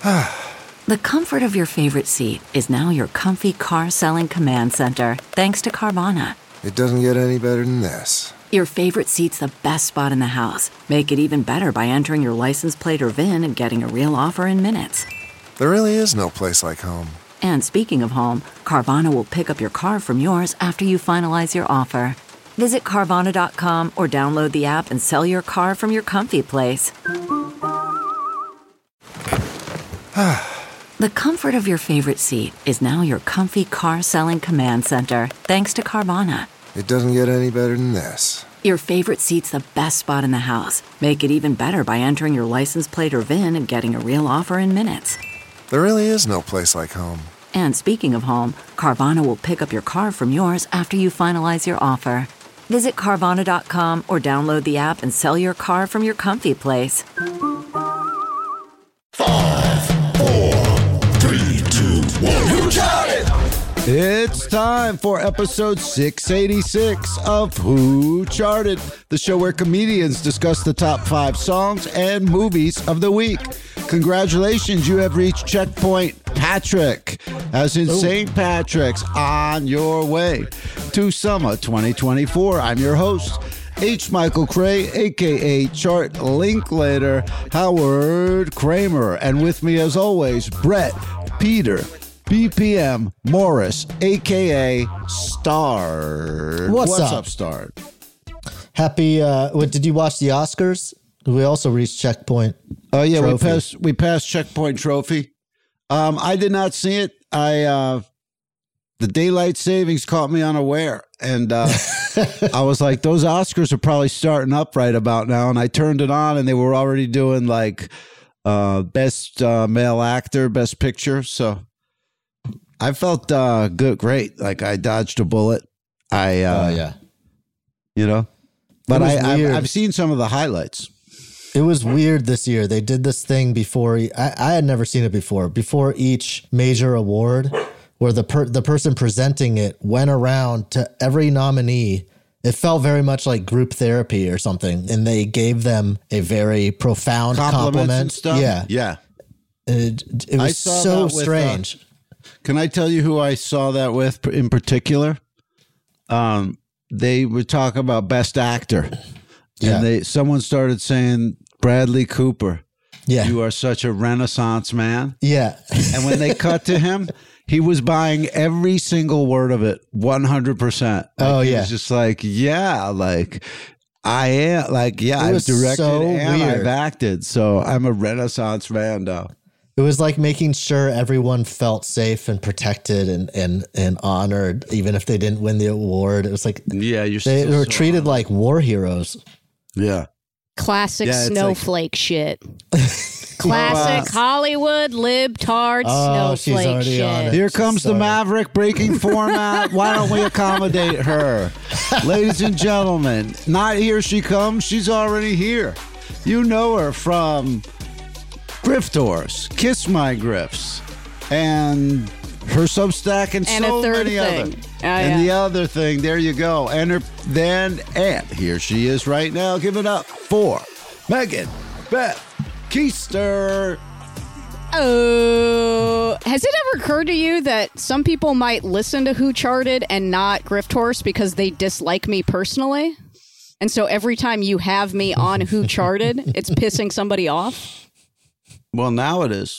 The comfort of your favorite seat is now your comfy car selling command center, thanks to Carvana. It doesn't get any better than this. Your favorite seat's the best spot in the house. Make it even better by entering your license plate or VIN and getting a real offer in minutes. There really is no place like home. And speaking of home, Carvana will pick up your car from yours after you finalize your offer. Visit Carvana.com or download the app and sell your car from your comfy place. The comfort of your favorite seat is now your comfy car selling command center, thanks to Carvana. It doesn't get any better than this. Your favorite seat's the best spot in the house. Make it even better by entering your license plate or VIN and getting a real offer in minutes. There really is no place like home. And speaking of home, Carvana will pick up your car from yours after you finalize your offer. Visit Carvana.com or download the app and sell your car from your comfy place. 5, 4, 3, 2, 1. Who Charted? It's time for episode 686 of Who Charted, the show where comedians discuss the top 5 songs and movies of the week. Congratulations, you have reached checkpoint Patrick, as in St. Patrick's, on your way to summer 2024. I'm your host, H. Michael Cray, a.k.a. Chart Linklater, Howard Kramer. And with me, as always, Brett, Peter, BPM, Morris, a.k.a. Stard. What's up, Stard? Happy, did you watch the Oscars? We also reached checkpoint. Oh, yeah, trophy. we passed checkpoint trophy. I did not see it. The daylight savings caught me unaware. And I was like, those Oscars are probably starting up right about now. And I turned it on and they were already doing like best male actor, best picture. So I felt great. Like I dodged a bullet. You know, but I've seen some of the highlights. It was weird this year. They did this thing before. I had never seen it before. Before each major award, where the person presenting it went around to every nominee. It felt very much like group therapy or something, and they gave them a very profound compliment. And stuff. Yeah. It was so strange. Can I tell you who I saw that with in particular? They would talk about best actor. Yeah. And someone started saying, Bradley Cooper, Yeah. you are such a Renaissance man. Yeah. And when they cut to him, he was buying every single word of it 100%. He was just like, yeah, like I am, like, yeah, I've directed so and weird. I've acted. So I'm a Renaissance man now. It was like making sure everyone felt safe and protected and honored, even if they didn't win the award. It was like they were treated like war heroes. Yeah. Classic Yeah, it's snowflake shit. Classic Hollywood libtard snowflake already on shit. it. Here comes the Maverick breaking format. Why don't we accommodate her? Ladies and gentlemen, not here she comes. She's already here. You know her from Griftors, Kiss My Grifts, and her Substack and so a third many thing. other. The other thing, there you go. And here she is right now. Give it up for Megan Beth Keister. Oh, has it ever occurred to you that some people might listen to Who Charted and not Grift Horse because they dislike me personally? And so every time you have me on Who Charted, it's pissing somebody off? Well, now it is.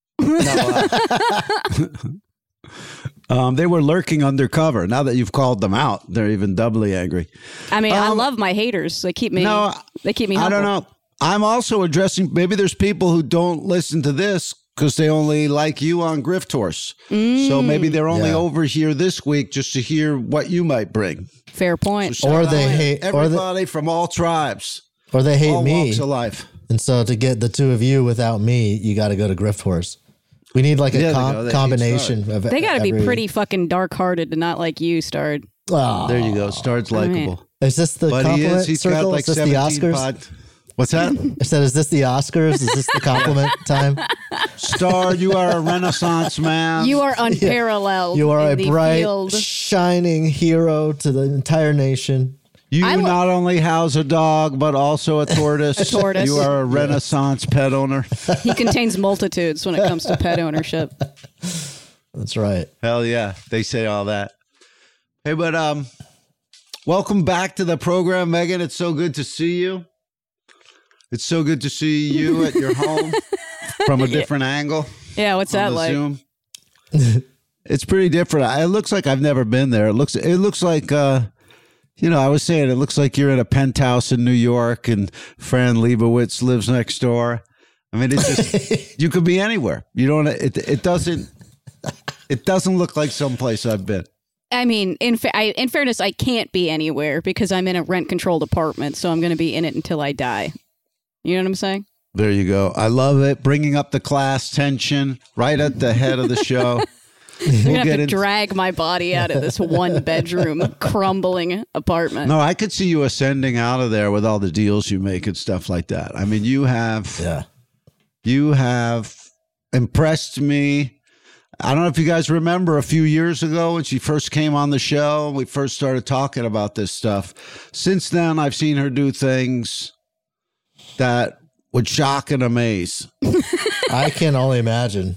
They were lurking undercover. Now that you've called them out, they're even doubly angry. I mean, I love my haters. They keep me humble. I don't know. I'm also addressing, maybe there's people who don't listen to this because they only like you on Grift Horse. So maybe they're only over here this week just to hear what you might bring. Fair point. So Or they hate everybody from all tribes. Or they hate all me. walks of life. And so to get the two of you without me, you got to go to Grift Horse. We need like a combination of They got to be pretty fucking dark-hearted to not like you, Stard. Oh. There you go. Stard's likable. Is this the compliment He's circle? got like is this the 17 Oscars? What's that? I said, is this the Oscars? Is this the compliment time? Star, you are a Renaissance man. You are unparalleled. You are in a the bright, field. shining hero to the entire nation. You not only house a dog, but also a tortoise. A tortoise. You are a Renaissance pet owner. He contains multitudes when it comes to pet ownership. That's right. Hell yeah. They say all that. Hey, but welcome back to the program, Megan. It's so good to see you. It's so good to see you at your home from a different angle. Yeah, what's that like? Zoom. It's pretty different. It looks like I've never been there. It looks like I was saying it looks like you're in a penthouse in New York and Fran Lebowitz lives next door. I mean, it's just you could be anywhere. You don't. It doesn't look like someplace I've been. I mean, in fairness, I can't be anywhere because I'm in a rent-controlled apartment, so I'm going to be in it until I die. You know what I'm saying? There you go. I love it. Bringing up the class tension right at the head of the show. I'm going to have to drag my body out of this one-bedroom crumbling apartment. No, I could see you ascending out of there with all the deals you make and stuff like that. I mean, you have impressed me. I don't know if you guys remember a few years ago when she first came on the show, we first started talking about this stuff. Since then, I've seen her do things that would shock and amaze. I can only imagine.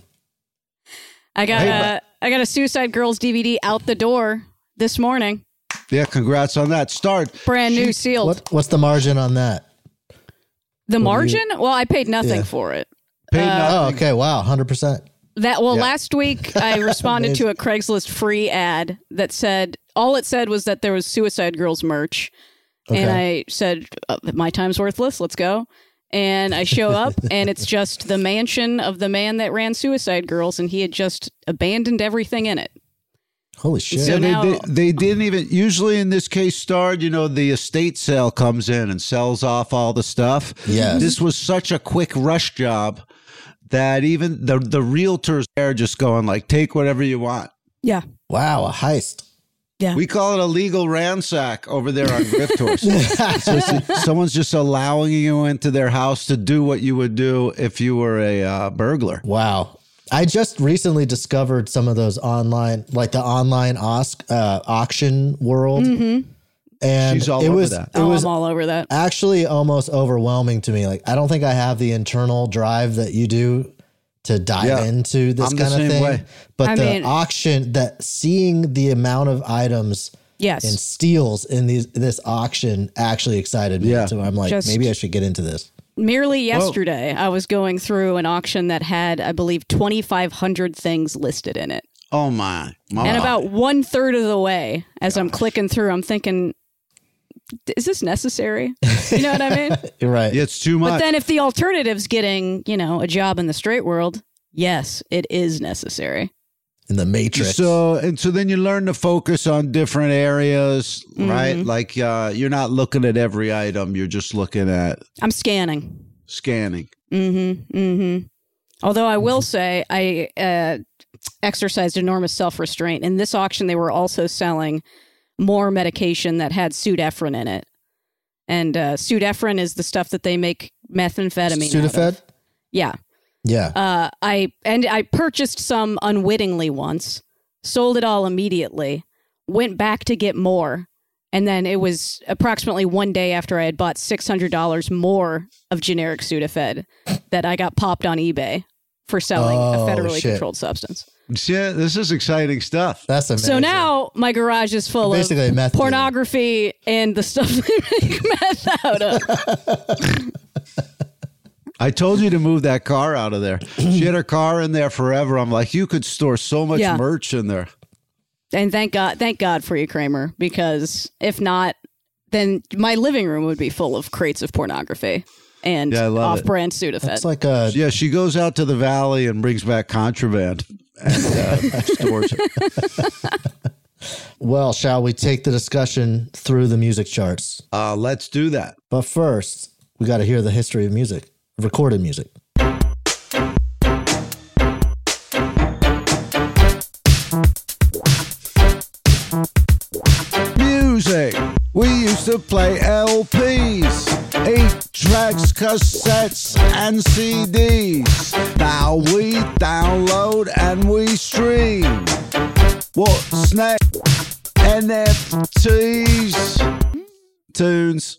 I got a Suicide Girls DVD out the door this morning. Yeah, congrats on that. Brand new, sealed. What's the margin on that? The margin? Well, I paid nothing for it. Oh, okay. Wow, 100%. Last week I responded to a Craigslist free ad that said, all it said was that there was Suicide Girls merch. Okay. And I said, my time's worthless. Let's go. And I show up and it's just the mansion of the man that ran Suicide Girls. And he had just abandoned everything in it. Holy shit. So they didn't even, usually in this case, Starred, the estate sale comes in and sells off all the stuff. Yeah. This was such a quick rush job that even the realtors there just going like, take whatever you want. Yeah. Wow, a heist. Yeah. We call it a legal ransack over there on Griftors. So someone's just allowing you into their house to do what you would do if you were a burglar. Wow. I just recently discovered some of those online, like the online auction world. Mm-hmm. And she's all over that. I'm all over that. Actually almost overwhelming to me. Like, I don't think I have the internal drive that you do to dive into this kind of thing. Way. But auction, that seeing the amount of items and steals in this auction actually excited me. Yeah. So I'm like, maybe I should get into this. Merely yesterday, I was going through an auction that had, I believe, 2,500 things listed in it. Oh, my. And about 1/3 of the way, as I'm clicking through, I'm thinking, is this necessary? You know what I mean? You're right. Yeah, it's too much. But then if the alternative's getting, a job in the straight world, yes, it is necessary. In the Matrix. So then you learn to focus on different areas, right? Like you're not looking at every item. You're just looking at... I'm scanning. Although I will say I exercised enormous self-restraint. In this auction, they were also selling more medication that had pseudoephedrine in it. And pseudoephedrine is the stuff that they make methamphetamine Sudafed? out of. Yeah. Yeah. I purchased some unwittingly once, sold it all immediately, went back to get more, and then it was approximately one day after I had bought $600 more of generic Sudafed that I got popped on eBay for selling a federally controlled substance. Yeah, this is exciting stuff. That's amazing. So now my garage is full of pornography and the stuff they make meth out of. I told you to move that car out of there. She had her car in there forever. I'm like, you could store so much merch in there. And thank God for you, Kramer, because if not, then my living room would be full of crates of pornography and off-brand Sudafed. That's like she goes out to the valley and brings back contraband and stores it. Well, shall we take the discussion through the music charts? Let's do that. But first, we got to hear the history of music. Recorded music. Music. We used to play LPs, 8-tracks, cassettes, and CDs. Now we download and we stream. What's next? NFTs. tunes.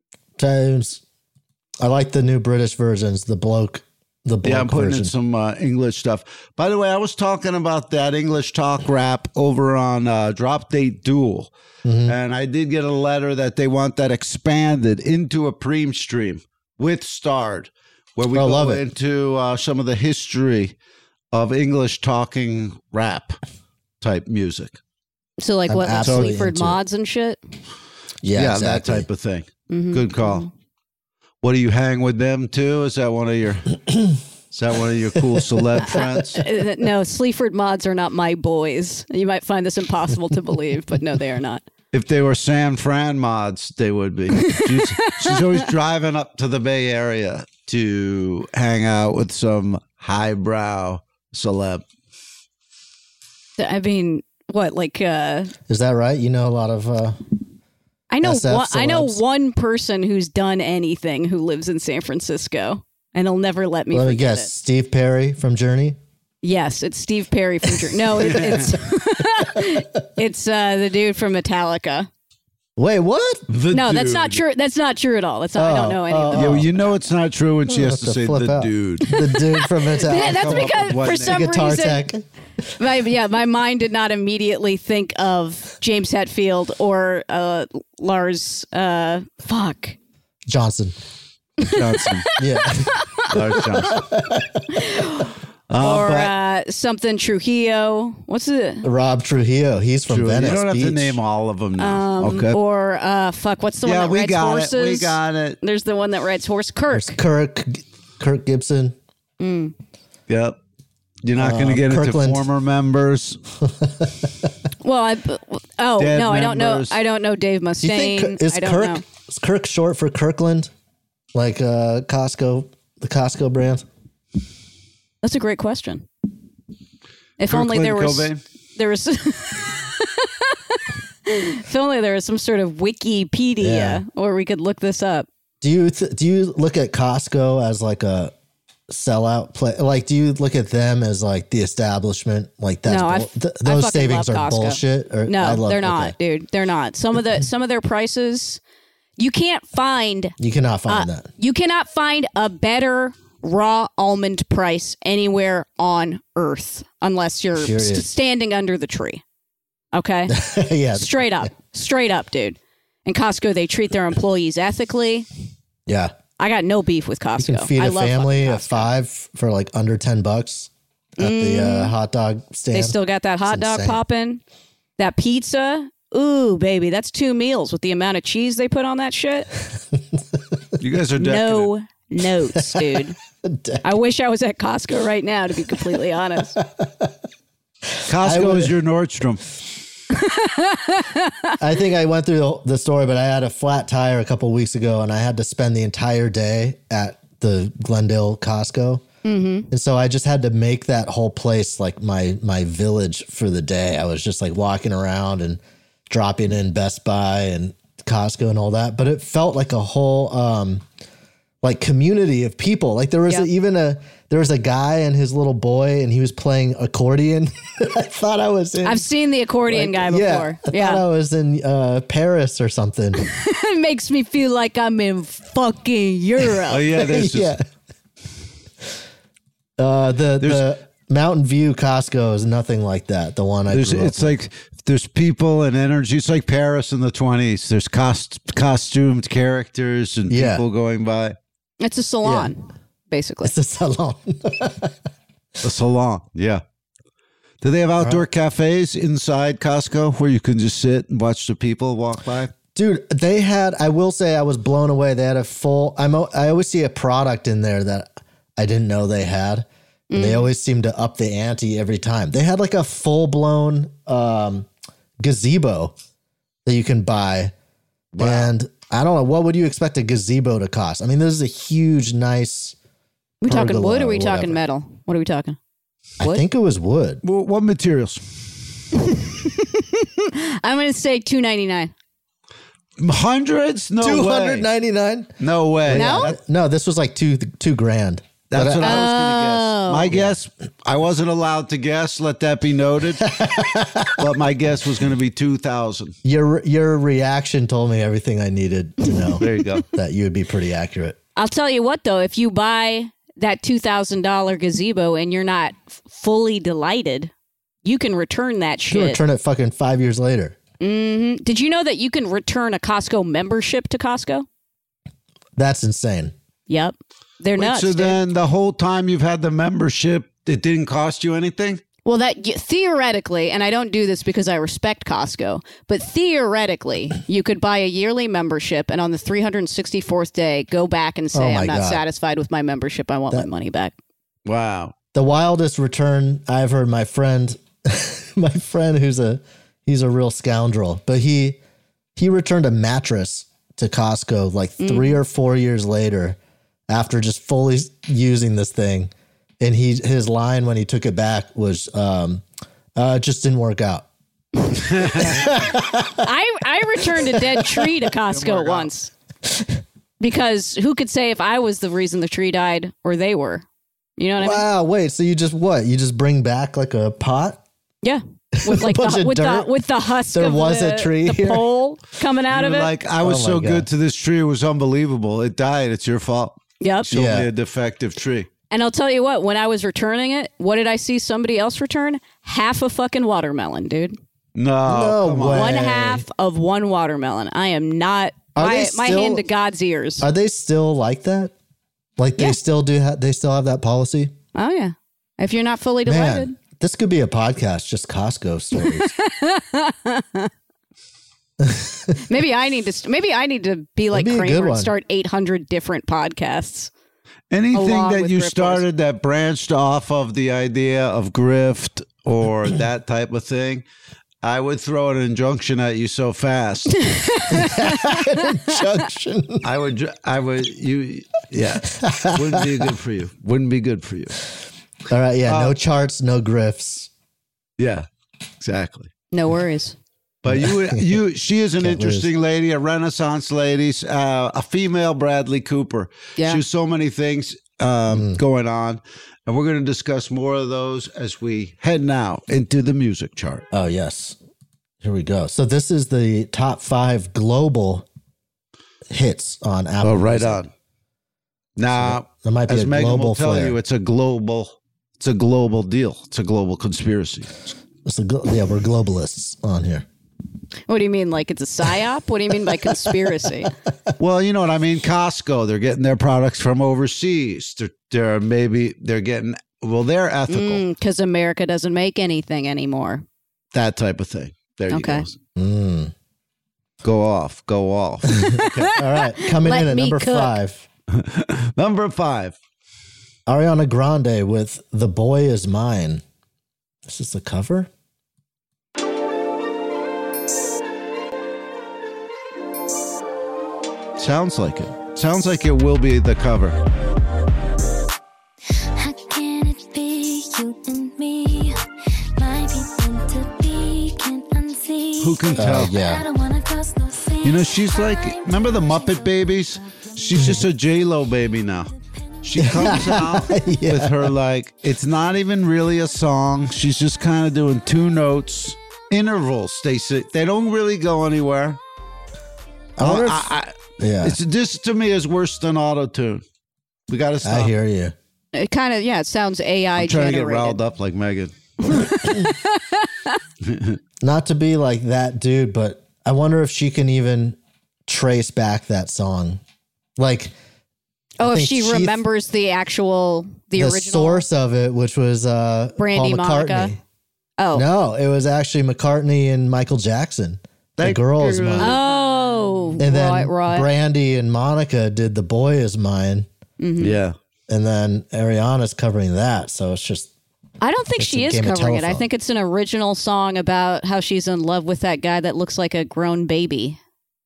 I like the new British versions. The bloke I'm putting version. in some English stuff. By the way, I was talking about that English talk rap over on Drop Date Duel. And I did get a letter that they want that expanded into a preem stream with Starred, where we go into some of the history of English talking rap type music. So like what, like absolutely Sleaford into Mods and shit? Yeah, that exactly. type of thing. Good call. What, do you hang with them too? Is that one of your cool celeb friends? No, Sleaford Mods are not my boys. You might find this impossible to believe, but no, they are not. If they were San Fran mods, they would be. She's always driving up to the Bay Area to hang out with some highbrow celeb. I mean, what, like Is that right? You know a lot of I know SF I know celebs? one person who's done anything who lives in San Francisco, and he'll never let me let me forget guess, it. Steve Perry from Journey? Yes, it's Steve Perry from Journey. No, it's it's the dude from Metallica. Wait, what? No, that's not true. That's not true at all. That's not. I don't know any of them. Yeah, well, you know it's not true when she has to say the dude. The dude from Metallica. Yeah, that's come up because with what for name? some Guitar reason, tech. my mind did not immediately think of James Hetfield or Lars. Johnson. Johnson. Yeah. Lars Johnson. Or something Trujillo. What's it? Rob Trujillo. He's from You Venice don't have Beach. to name all of them now. Okay. Or what's the one that we rides got horses? it. We got it. There's the one that rides horse. Kirk. Kirk Gibson. Yep. You're not going to get Kirkland. into former members. Well, Dead I don't know. members. I don't know Dave Do you Mustaine. think is I don't Kirk know. is Kirk short for Kirkland? Like Costco, the Costco brand? That's a great question. If Kirkland only there was Cobain? there was if only there was some sort of Wikipedia Yeah. where we could look this up. Do you look at Costco as like a sellout play? Like, do you look at them as like the establishment? Like that's No, I those fucking savings love are Costco. bullshit. Or, No, they're not, dude. They're not. Some of their prices, you can't find. You cannot find that. You cannot find a better raw almond price anywhere on earth unless you're Period. standing under the tree. Okay? Yeah, Straight up, dude. And Costco, they treat their employees ethically. yeah. I got no beef with Costco. You can feed I a love family fucking of Costco. 5 for like under $10 at the hot dog stand. They still got that hot It's dog insane. popping. That pizza. Ooh, baby, that's 2 meals with the amount of cheese they put on that shit. You guys are decadent. No notes, dude. I wish I was at Costco right now, to be completely honest. Costco is your Nordstrom. I think I went through the story, but I had a flat tire a couple weeks ago, and I had to spend the entire day at the Glendale Costco. Mm-hmm. And so I just had to make that whole place like my village for the day. I was just like walking around and dropping in Best Buy and Costco and all that. But it felt like a whole like community of people. Like there was there was a guy and his little boy, and he was playing accordion. I thought I was in. I've seen the accordion guy before. I thought I was in Paris or something. It makes me feel like I'm in fucking Europe. Oh, yeah. There's just, Yeah. The Mountain View Costco is nothing like that. The one I grew up it's like there's people and energy. It's like Paris in the 20s. There's costumed characters and Yeah. people going by. It's a salon, basically. It's a salon. A salon, yeah. Do they have outdoor cafes inside Costco where you can just sit and watch the people walk by? Dude, they had, I will say I was blown away. They had a full, I always see a product in there that I didn't know they had. And they always seem to up the ante every time. They had like a full-blown gazebo that you can buy. Wow. And I don't know, what would you expect a gazebo to cost? I mean, this is a huge, nice we talking wood or pergola we talking whatever. metal? What are we talking? I think it was wood. Well, what materials? I'm going to say $2.99. Hundreds? No way. $299? No way. No? No, this was like $2,000. That's what I was going to guess. My guess, I wasn't allowed to guess. Let that be noted. But my guess was going to be 2,000. Your reaction told me everything I needed to know. There you go. That you would be pretty accurate. I'll tell you what, though, if you buy that $2,000 gazebo and you're not fully delighted, you can return that You can shit. return it fucking 5 years later. Did you know that you can return a Costco membership to Costco? That's insane. Yep. They're nuts. So dude. then the whole time you've had the membership, it didn't cost you anything? Well, theoretically, and I don't do this because I respect Costco, but theoretically, you could buy a yearly membership and on the 364th day, go back and say, Oh my I'm not God. satisfied with my membership. I want my money back. Wow. The wildest return I've heard. My friend, he's a real scoundrel, but he returned a mattress to Costco like 3 or 4 years later after just fully using this thing. And his line when he took it back was, it just didn't work out. I returned a dead tree to Costco once because who could say if I was the reason the tree died or they were? You know what I mean? Wow, wait, so you just what? You just bring back like a pot? Yeah. With like bunch of dirt? with the husk There of was the, a tree the here? pole coming out of it. Like, I was Oh my so God. good to this tree. It was unbelievable. It died. It's your fault. Yep. Showed Yeah. me a defective tree. And I'll tell you what, when I was returning it, what did I see somebody else return? Half a fucking watermelon, dude. No, come on. way. One half of one watermelon. I am not Are they my still- hand to God's ears. Are they still like that? Like Yeah. they still they still have that policy? Oh yeah. If you're not fully delighted. Man, this could be a podcast, just Costco stories. Maybe I need to be like That'd be a good Kramer and one. start 800 different podcasts. Anything along that with you Grift started that branched off of the idea of grift or that type of thing, I would throw an injunction at you so fast. Junction. I would, yeah. Wouldn't be good for you. Wouldn't be good for you. All right, yeah, no charts, no grifts. Yeah, exactly. No worries. But she is an Can't interesting lady, a Renaissance lady, a female Bradley Cooper. Yeah. She has so many things going on. And we're going to discuss more of those as we head now into the music chart. Oh, yes. Here we go. So this is the top 5 global hits on Apple. Oh, right Music. on. Now, There might be as a Megan global will tell flair. you, it's a global deal. It's a global conspiracy. Yeah, we're globalists on here. What do you mean? Like it's a psyop? What do you mean by conspiracy? Well, you know what I mean. Costco, they're getting their products from overseas. They're ethical, Because America doesn't make anything ananymore. that type of thing. There you Okay. go. Go off. All right, coming Let in at me number cook. 5. Number 5. Ariana Grande with The Boy Is Mine. This is the cover? Sounds like it. Sounds like it will be the cover. How can it be you and me? Might be meant to be, can't unsee. Who can tell? I Yeah. don't wanna cross no seas. You know, she's like, remember the Muppet Babies? She's just a J-Lo baby now. She comes out with her like, it's not even really a song. She's just kind of doing 2 notes, intervals. They don't really go anywhere. I wonder if- yeah, This to me is worse than auto-tune. We got to stop. I hear you. It kind of, it sounds AI I'm trying to get generated. riled up like Megan. Not to be like that dude, but I wonder if she can even trace back that song. Like, Oh, I if think she she- remembers the original the source of it, which was Brandy Paul Monica. McCartney. Oh. No, it was actually McCartney and Michael Jackson. The Girl Is Mine. Oh, And then right. Brandy and Monica did The Boy Is Mine. Yeah. And then Ariana's covering that. So it's just, I don't think It's she a is game of covering it. I telephone. think it's an original song about how she's in love with that guy that looks like a grown baby.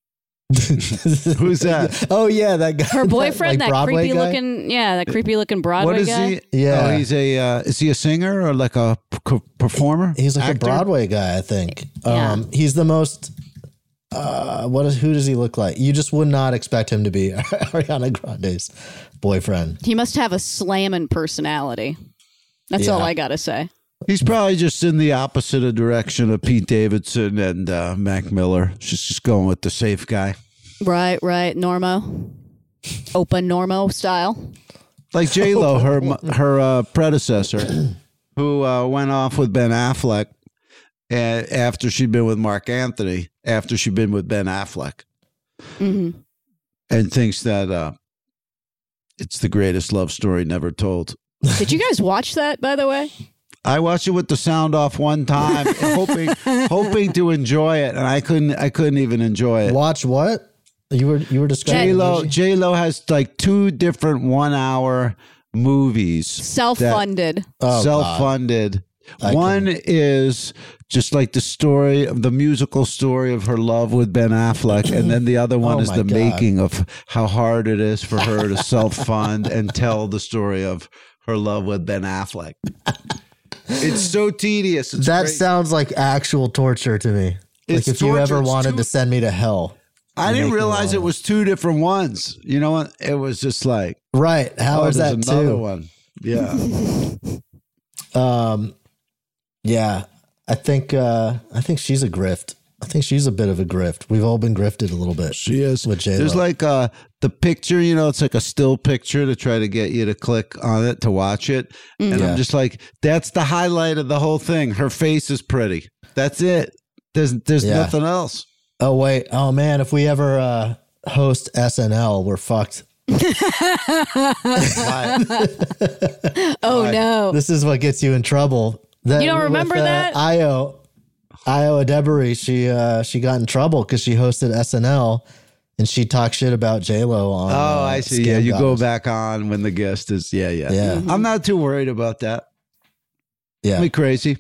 Who's that? oh yeah, that guy. Her boyfriend, that Broadway creepy guy? looking, that creepy looking Broadway What is guy. he? Yeah. Oh, he's is he a singer or like a performer? He's like Actor? a Broadway guy, I think. Yeah. He's the most. Who does he look like? You just would not expect him to be Ariana Grande's boyfriend. He must have a slamming personality. That's Yeah. all I got to say. He's probably just in the opposite direction of Pete Davidson and Mac Miller. She's just going with the safe guy. Right. Normo. Open Normo style. Like J-Lo, her predecessor, who went off with Ben Affleck after she'd been with Mark Anthony, after she'd been with Ben Affleck. Mm-hmm. And thinks that it's the greatest love story never told. Did you guys watch that, by the way? I watched it with the sound off one time, hoping to enjoy it, and I couldn't even enjoy it. Watch what? You were describing J-Lo has like 2 different 1-hour movies. Self-funded. Self-funded. One is just like the musical story of her love with Ben Affleck, and then the other one is the making of how hard it is for her to self-fund and tell the story of her love with Ben Affleck. It's so tedious. That crazy. Sounds like actual torture to me. Like if you ever wanted to send me to hell. I didn't realize it was 2 different ones. You know what? It was just like, right. How is that another 2? One. Yeah. Yeah. I think she's a grift. I think she's a bit of a grift. We've all been grifted a little bit. She is. With J-Lo. There's like the picture, it's like a still picture to try to get you to click on it to watch it. And I'm just like, that's the highlight of the whole thing. Her face is pretty. That's it. There's nothing else. Oh, wait. Oh, man. If we ever host SNL, we're fucked. Oh, no. This is what gets you in trouble. You don't remember that? Io Adebari, she got in trouble because she hosted SNL and she talked shit about J-Lo on. Oh, I see. Yeah, you go back on when the guest is. Yeah. Mm-hmm. I'm not too worried about that. Yeah, me crazy.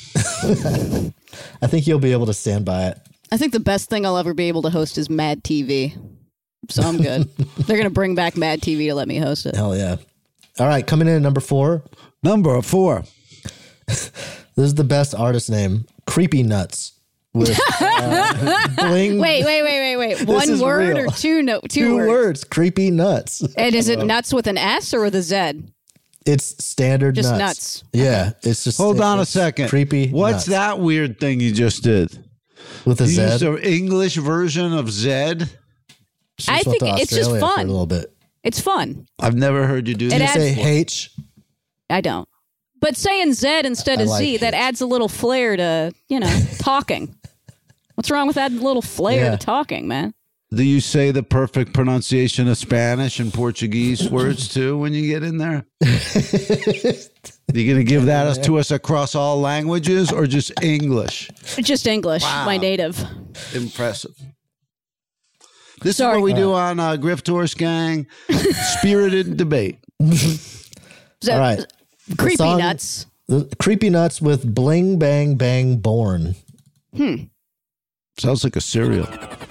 I think you'll be able to stand by it. I think the best thing I'll ever be able to host is Mad TV. So I'm good. They're going to bring back Mad TV to let me host it. Hell yeah. All right, coming in at number 4. Number 4. This is the best artist name, Creepy Nuts. With bling. Wait. One word real. or two? No, two words. Creepy Nuts. And is it nuts with an S or with a Z? It's standard just nuts. Yeah, it's just. Hold on a second. Creepy. What's nuts. that weird thing you just did? With a Z? You used an English version of Zed? I think it's just fun. A little bit. It's fun. I've never heard you do that. Did you say H? I don't. But saying Z instead of Z, that adds a little flair to, talking. What's wrong with adding a little flair to talking, man? Do you say the perfect pronunciation of Spanish and Portuguese words too when you get in there? Are you going to give that to us across all languages or just English? Just English, my native. Impressive. This is what we do on Grift Horse Gang. Spirited debate. All right. Creepy Nuts. Creepy Nuts with Bling Bang Bang Born. Sounds like a cereal.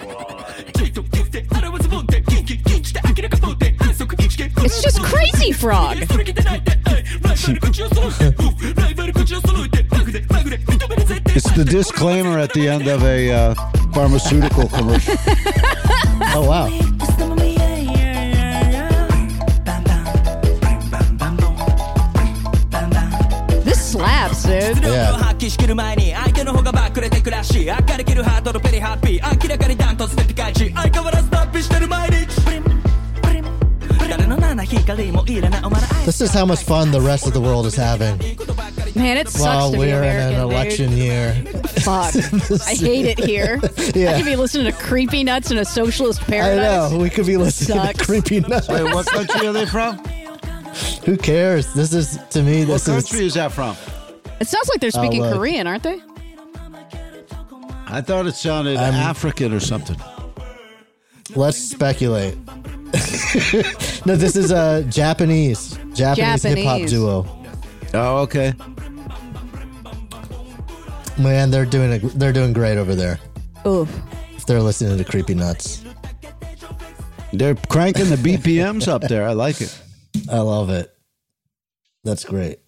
It's just Crazy Frog. It's the disclaimer at the end of a pharmaceutical commercial. Oh, wow. This slaps, dude. Yeah. This is how much fun the rest of the world is having. Man, it sucks While to be we're American, in an election year. Fuck. I hate it here. Yeah. I could be listening to Creepy Nuts in a socialist paradise. I know. We could be listening to Creepy Nuts. Wait, what country are they from? Who cares? This is, to me, What this is... country is that from? It sounds like they're speaking look. Korean, aren't they? I thought it sounded African or something. Let's speculate. No, this is a Japanese hip-hop duo. Oh, okay. Man, they're doing great over there. Ooh. If they're listening to Creepy Nuts. They're cranking the BPMs up there. I like it. I love it. That's great.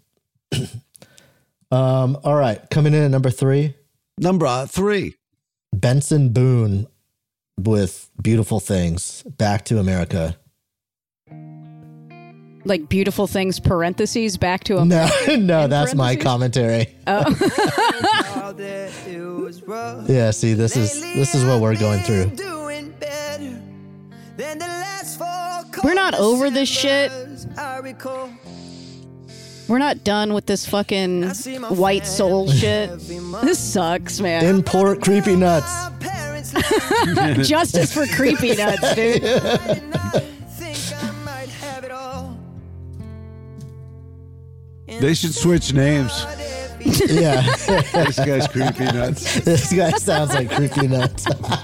All right, coming in at number 3. Number 3. Benson Boone with Beautiful Things, Back to America. like beautiful things parentheses back to a No, that's my commentary. Oh. Yeah, see, this is what we're going through. We're not over this shit. We're not done with this fucking white soul shit. This sucks, man. Import creepy nuts. Justice for creepy nuts, dude. They should switch names. Yeah. This guy's creepy nuts. This guy sounds like creepy nuts.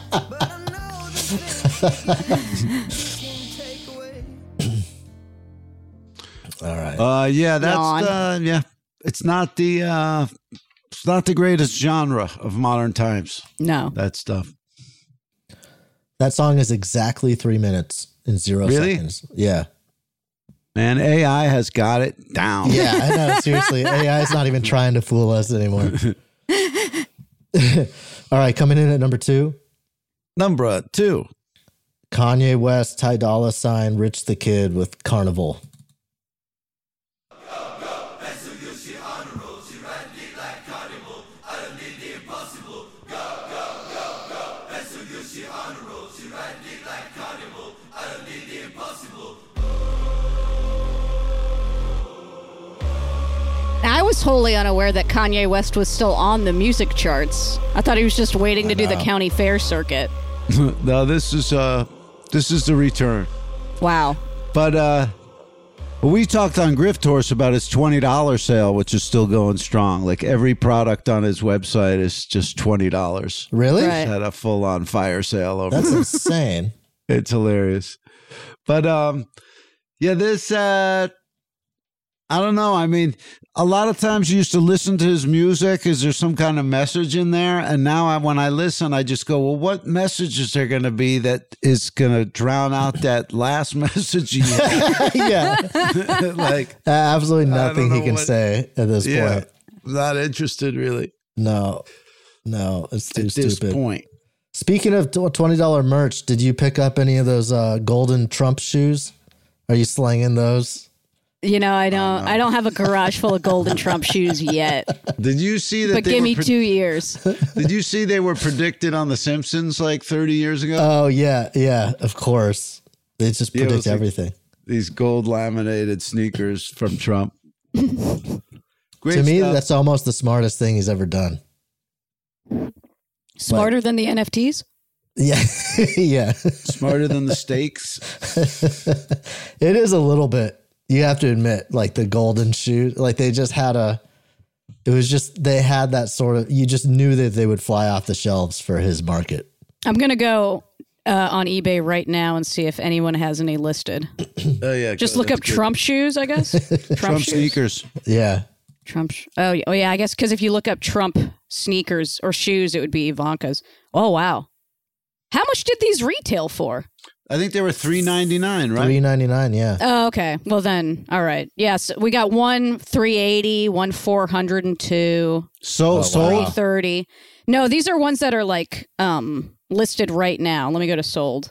All right. Yeah, that's yeah. It's not the greatest genre of modern times. No. That stuff. That song is exactly 3 minutes and 0 Really? seconds. Yeah. Man, AI has got it down. Yeah, I know. Seriously, AI is not even trying to fool us anymore. All right, coming in at number 2. Number 2. Kanye West, Ty Dolla $ign, Rich the Kid with Carnival. I was wholly unaware that Kanye West was still on the music charts. I thought he was just waiting to do the county fair circuit. No, this is the return. Wow. But we talked on Grift Horse about his $20 sale, which is still going strong. Like every product on his website is just $20. Really? Right. He's had a full-on fire sale over. That's insane. It's hilarious. But yeah, this I don't know. I mean, a lot of times you used to listen to his music. Is there some kind of message in there? And now when I listen, I just go, well, what message is there going to be that is going to drown out that last message he had? Yeah. Like Absolutely I don't nothing he know can what- say at this yeah, point. not interested really No, it's too at this stupid. point. Speaking of $20 merch, did you pick up any of those golden Trump shoes? Are you slanging those? You know, I don't have a garage full of golden Trump shoes yet. Did you see that? But give me 2 years. Did you see they were predicted on The Simpsons like 30 years ago? Oh, yeah, of course. They just Yeah, it predict was like- everything. These gold laminated sneakers from Trump. Great To me, stuff. that's almost the smartest thing he's ever done. Smarter than the NFTs? Yeah, yeah. Smarter than the stakes. It is a little bit. You have to admit, like the golden shoe, like they just had they had that sort of, you just knew that they would fly off the shelves for his market. I'm going to go on eBay right now and see if anyone has any listed. Oh yeah. Just look up Trump shoes, I guess. Trump shoes? sneakers. Yeah. Oh yeah, I guess because if you look up Trump sneakers or shoes, it would be Ivanka's. Oh wow. How much did these retail for? I think they were $3.99, right? $3.99, yeah. Oh, okay. Well then, all right. Yes, we got one $380, one $402, Sold. 330. No, these are ones that are like listed right now. Let me go to sold.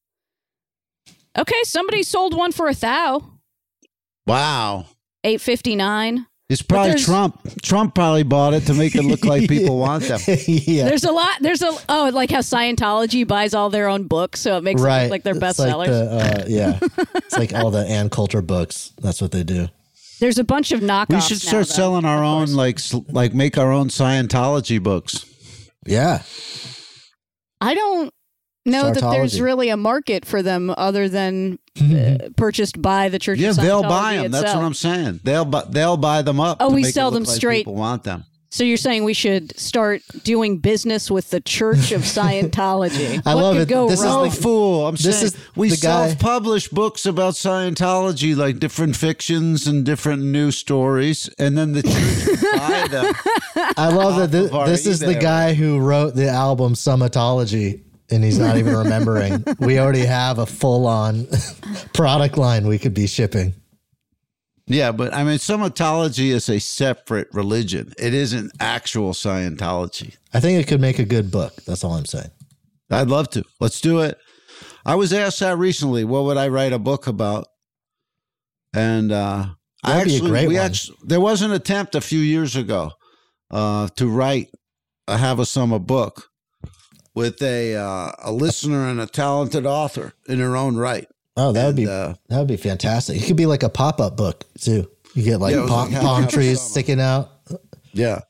Okay, somebody sold one for $1,000. Wow. $859. It's probably there's- Trump. Trump probably bought it to make it look like people want them. Yeah. Like how Scientology buys all their own books, so it makes it Right. look like they're It's bestsellers. yeah. It's like all the Ann Coulter books. That's what they do. There's a bunch of knockoffs. We should start selling our own, like make our own Scientology books. Yeah. I don't know that there's Sartology. really a market for them other than purchased by the Church Yeah, of Scientology they'll buy them. itself. That's what I'm saying. They'll buy them up. Oh, to we make it sell look them like straight. People want them. So you're saying we should start doing business with the Church of Scientology? I What love could it. Go This is wrong? No fool. I'm This saying is we the guy- self-publish books about Scientology, like different fictions and different news stories, and then the church will buy them. I love that of our this is the eBay. guy who wrote the album Summatology, and he's not even remembering. We already have a full-on product line we could be shipping. Yeah, but I mean, Scientology is a separate religion. It isn't actual Scientology. I think it could make a good book. That's all I'm saying. I'd love to. Let's do it. I was asked that recently. What would I write a book about? And That'd be a great one. there was an attempt a few years ago to write a Have a Summer book with a listener and a talented author in her own right. Oh, that would be fantastic. It could be like a pop-up book too. You get like palm trees sticking out. Yeah.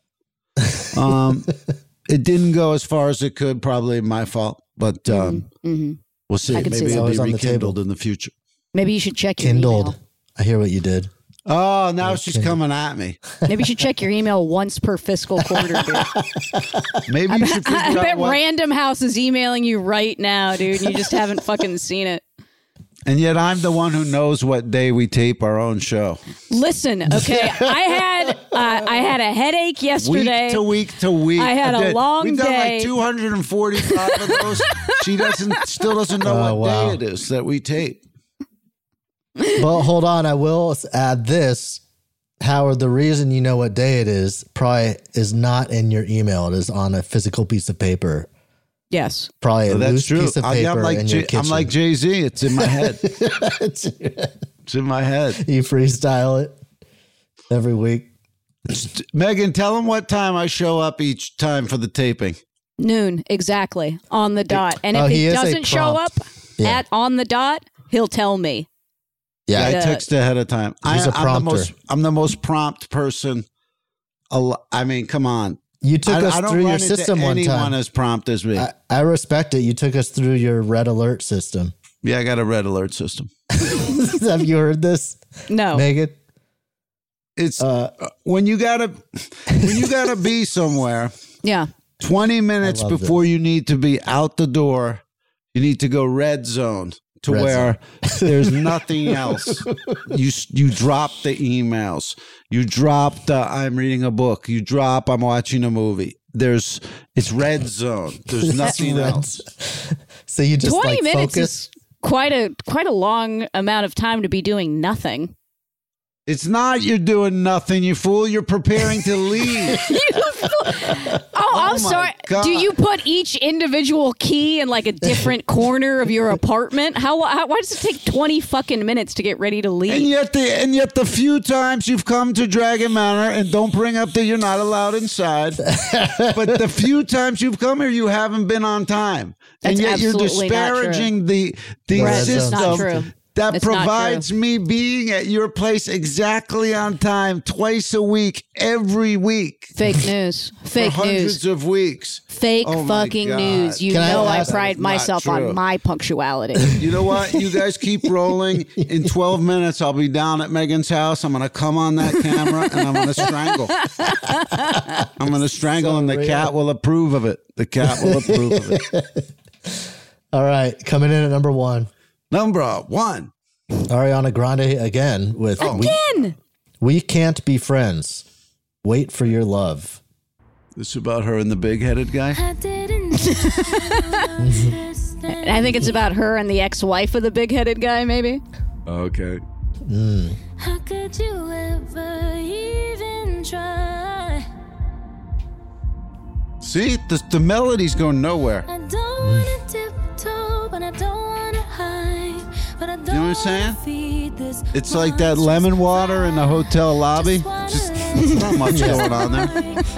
It didn't go as far as it could. Probably my fault, but we'll see. I can Maybe see it'll that. be On the rekindled in the future. Maybe you should check your Kindled. email. I hear what you did. Oh, now she's coming at me. Maybe you should check your email once per fiscal quarter, dude. Maybe you should figure I bet out what. Random House is emailing you right now, dude. You just haven't fucking seen it. And yet I'm the one who knows what day we tape our own show. Listen, okay. I had a headache yesterday. Week to week to week. I had a long We've done day. like 245 of those. She still doesn't know Oh, what wow. day it is that we tape. Well, hold on. I will add this. Howard, the reason you know what day it is probably is not in your email. It is on a physical piece of paper. Yes. Probably a That's loose true. piece of paper I'm like in your kitchen. I'm like Jay-Z. It's in my head. It's in my head. You freestyle it every week. Megan, tell them what time I show up each time for the taping. Noon, exactly. On the dot. And Oh, if he it is a doesn't show up prompt. Yeah. on the dot, he'll tell me. Yeah. I text ahead of time. He's a prompter. I'm the most prompt person. I mean, come on. You took I us don't through run your into system one anyone time. as prompt as me. I respect it. You took us through your red alert system. Yeah, I got a red alert system. Have you heard this, No. Megan? It's when you gotta be somewhere Yeah. 20 minutes I love before you need to be out the door. You need to go red zone to Red where there's nothing else. You drop the emails. You drop the I'm reading a book. You drop I'm watching a movie. It's red zone. There's nothing Red else. So you just 20 like minutes focus. is quite a long amount of time to be doing nothing. It's not you're doing nothing, you fool. You're preparing to leave. I'm my sorry. God. Do you put each individual key in like a different corner of your apartment? Why does it take 20 fucking minutes to get ready to And leave? yet the few times you've come to Dragon Manor, and don't bring up that you're not allowed inside, but the few times you've come here, you haven't been on time. And That's yet you're absolutely not true. disparaging the Brett, it's not system true. that It's not provides me being at your place exactly on time twice a week, every week. Fake news. Fake for hundreds news. of weeks. Fake Oh my fucking God. news. You Can I know I ask- pride Not myself true. on my punctuality. You know what? You guys keep rolling. In 12 minutes, I'll be down at Megan's house. I'm going to come on that camera and I'm going to strangle. I'm going to strangle, and the cat will approve of it. The cat will approve of it. All right, coming in at number 1, Number 1. Ariana Grande again with We Can't Be Friends. Wait for Your Love. This is about her and the big-headed guy? I didn't I think it's about her and the ex-wife of the big-headed guy, maybe. Okay. How could you ever even try? See? The melody's going nowhere. I don't wanna tiptoe, but I don't wanna hide. But I don't know what I'm saying? wanna feed this It's like that lemon water in the hotel lobby. Just not much going on there.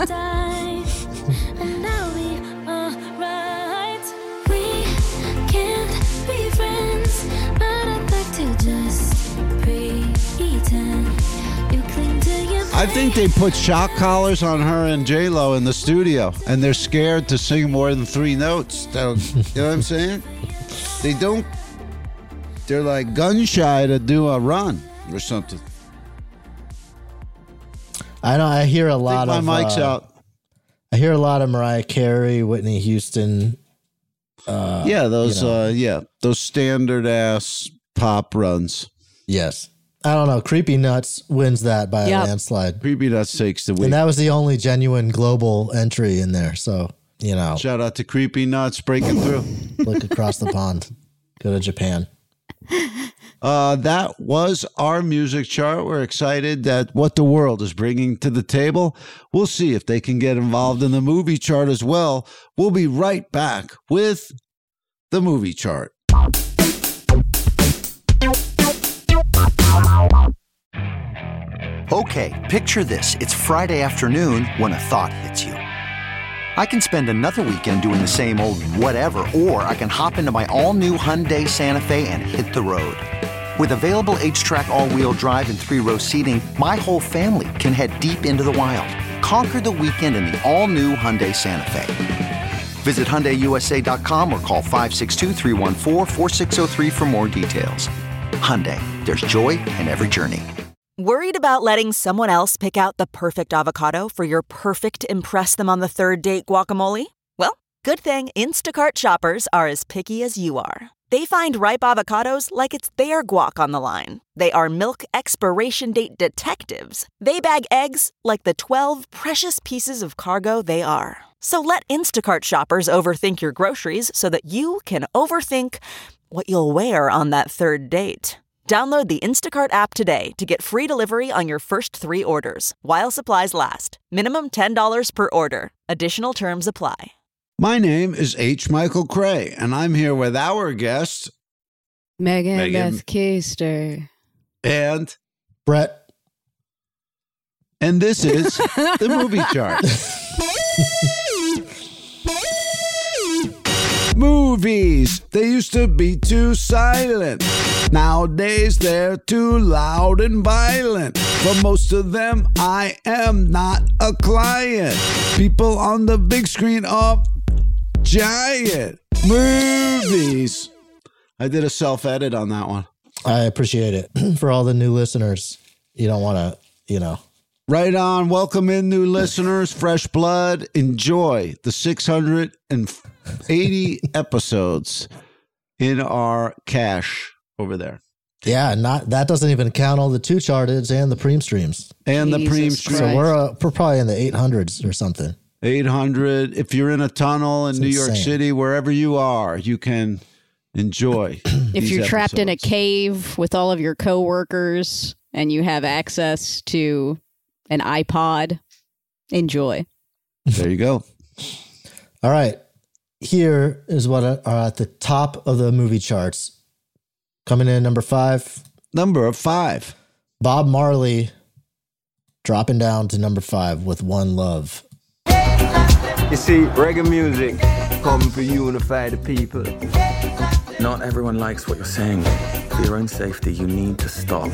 And I'll be alright. We can't be friends, but I'd like to just pretend. You cling to your I think they put shock collars on her and J-Lo in the studio, and they're scared to sing more than 3 notes. You know what I'm saying? They don't. They're like gun shy to do a run or something. I know. I hear a I lot think of my mic's out. I hear a lot of Mariah Carey, Whitney Houston. Yeah, those those standard ass pop runs. Yes, I don't know. Creepy Nuts wins that by Yep. a landslide, Creepy Nuts takes the week. and that was the only genuine global entry in there. So Shout out to Creepy Nuts breaking through. look across the pond, go to Japan. That was our music chart. We're excited at what the world is bringing to the table. We'll see if they can get involved in the movie chart as well. We'll be right back with the movie chart. Okay, picture this. It's Friday afternoon when a thought hits you. I can spend another weekend doing the same old whatever, or I can hop into my all-new Hyundai Santa Fe and hit the road. With available H-Track all-wheel drive and 3-row seating, my whole family can head deep into the wild. Conquer the weekend in the all-new Hyundai Santa Fe. Visit HyundaiUSA.com or call 562-314-4603 for more details. Hyundai, there's joy in every journey. Worried about letting someone else pick out the perfect avocado for your perfect impress them on the third date guacamole? Well, good thing Instacart shoppers are as picky as you are. They find ripe avocados like it's their guac on the line. They are milk expiration date detectives. They bag eggs like the 12 precious pieces of cargo they are. So let Instacart shoppers overthink your groceries so that you can overthink what you'll wear on that third date. Download the Instacart app today to get free delivery on your first 3 orders, while supplies last. Minimum $10 per order. Additional terms apply. My name is H. Michael Cray, and I'm here with our guest, Megan Beth Keister. and Brett. And this is the movie chart. Movies. They used to be too silent. Nowadays, they're too loud and violent. For most of them, I am not a client. People on the big screen are giant. Movies. I did a self-edit on that one. I appreciate it. For all the new listeners, you don't want to, Right on. Welcome in, new listeners. Fresh blood. Enjoy the 680 episodes in our cache over there. Yeah, that doesn't even count all the 2 charteds and the preem streams. And the Jesus preem stream. So we're probably in the 800s or something. 800. If you're in a tunnel in New York insane. City, wherever you are, you can enjoy. If you're trapped in a episodes. cave with all of your coworkers and you have access to an iPod, enjoy. There you go. All right. Here is what are at the top of the movie charts. Coming in number 5. Number 5. Bob Marley dropping down to number 5 with One Love. You see, reggae music come to unify the people. Not everyone likes what you're saying. For your own safety, you need to stop.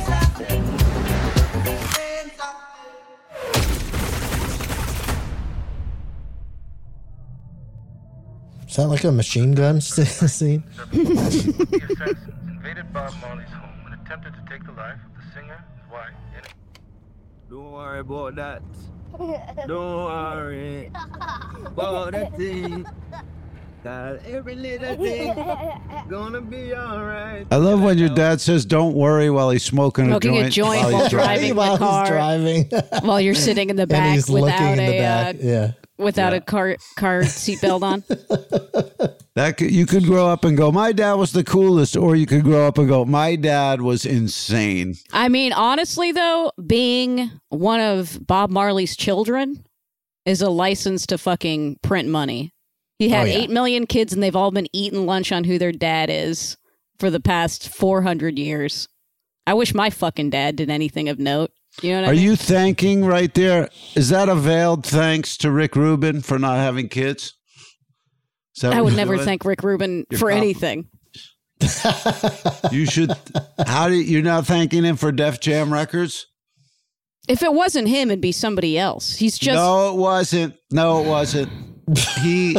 Is that like a machine gun scene? The assassins invaded Bob Marley's home and attempted to take the life of the singer, his wife, and Don't worry about that. Don't worry about that thing. Cause every little thing gonna be alright. I love when your dad says, "Don't worry," while he's smoking Smoking a a joint. joint while driving While the car. he's driving. While you're sitting in the back and he's without looking in the a back. Yeah. without a car seatbelt on. You could grow up and go, "My dad was the coolest," or you could grow up and go, "My dad was insane." I mean, honestly, though, being one of Bob Marley's children is a license to fucking print money. He had 8 million kids, and they've all been eating lunch on who their dad is for the past 400 years. I wish my fucking dad did anything of note. You know what I Are mean? you thanking right there? Is that a veiled thanks to Rick Rubin for not having kids? Is that I what would you're never doing? thank Rick Rubin You're for comp- anything. You should. You're not thanking him for Def Jam Records? If it wasn't him, it'd be somebody else. He's just No, it wasn't. No, it wasn't. He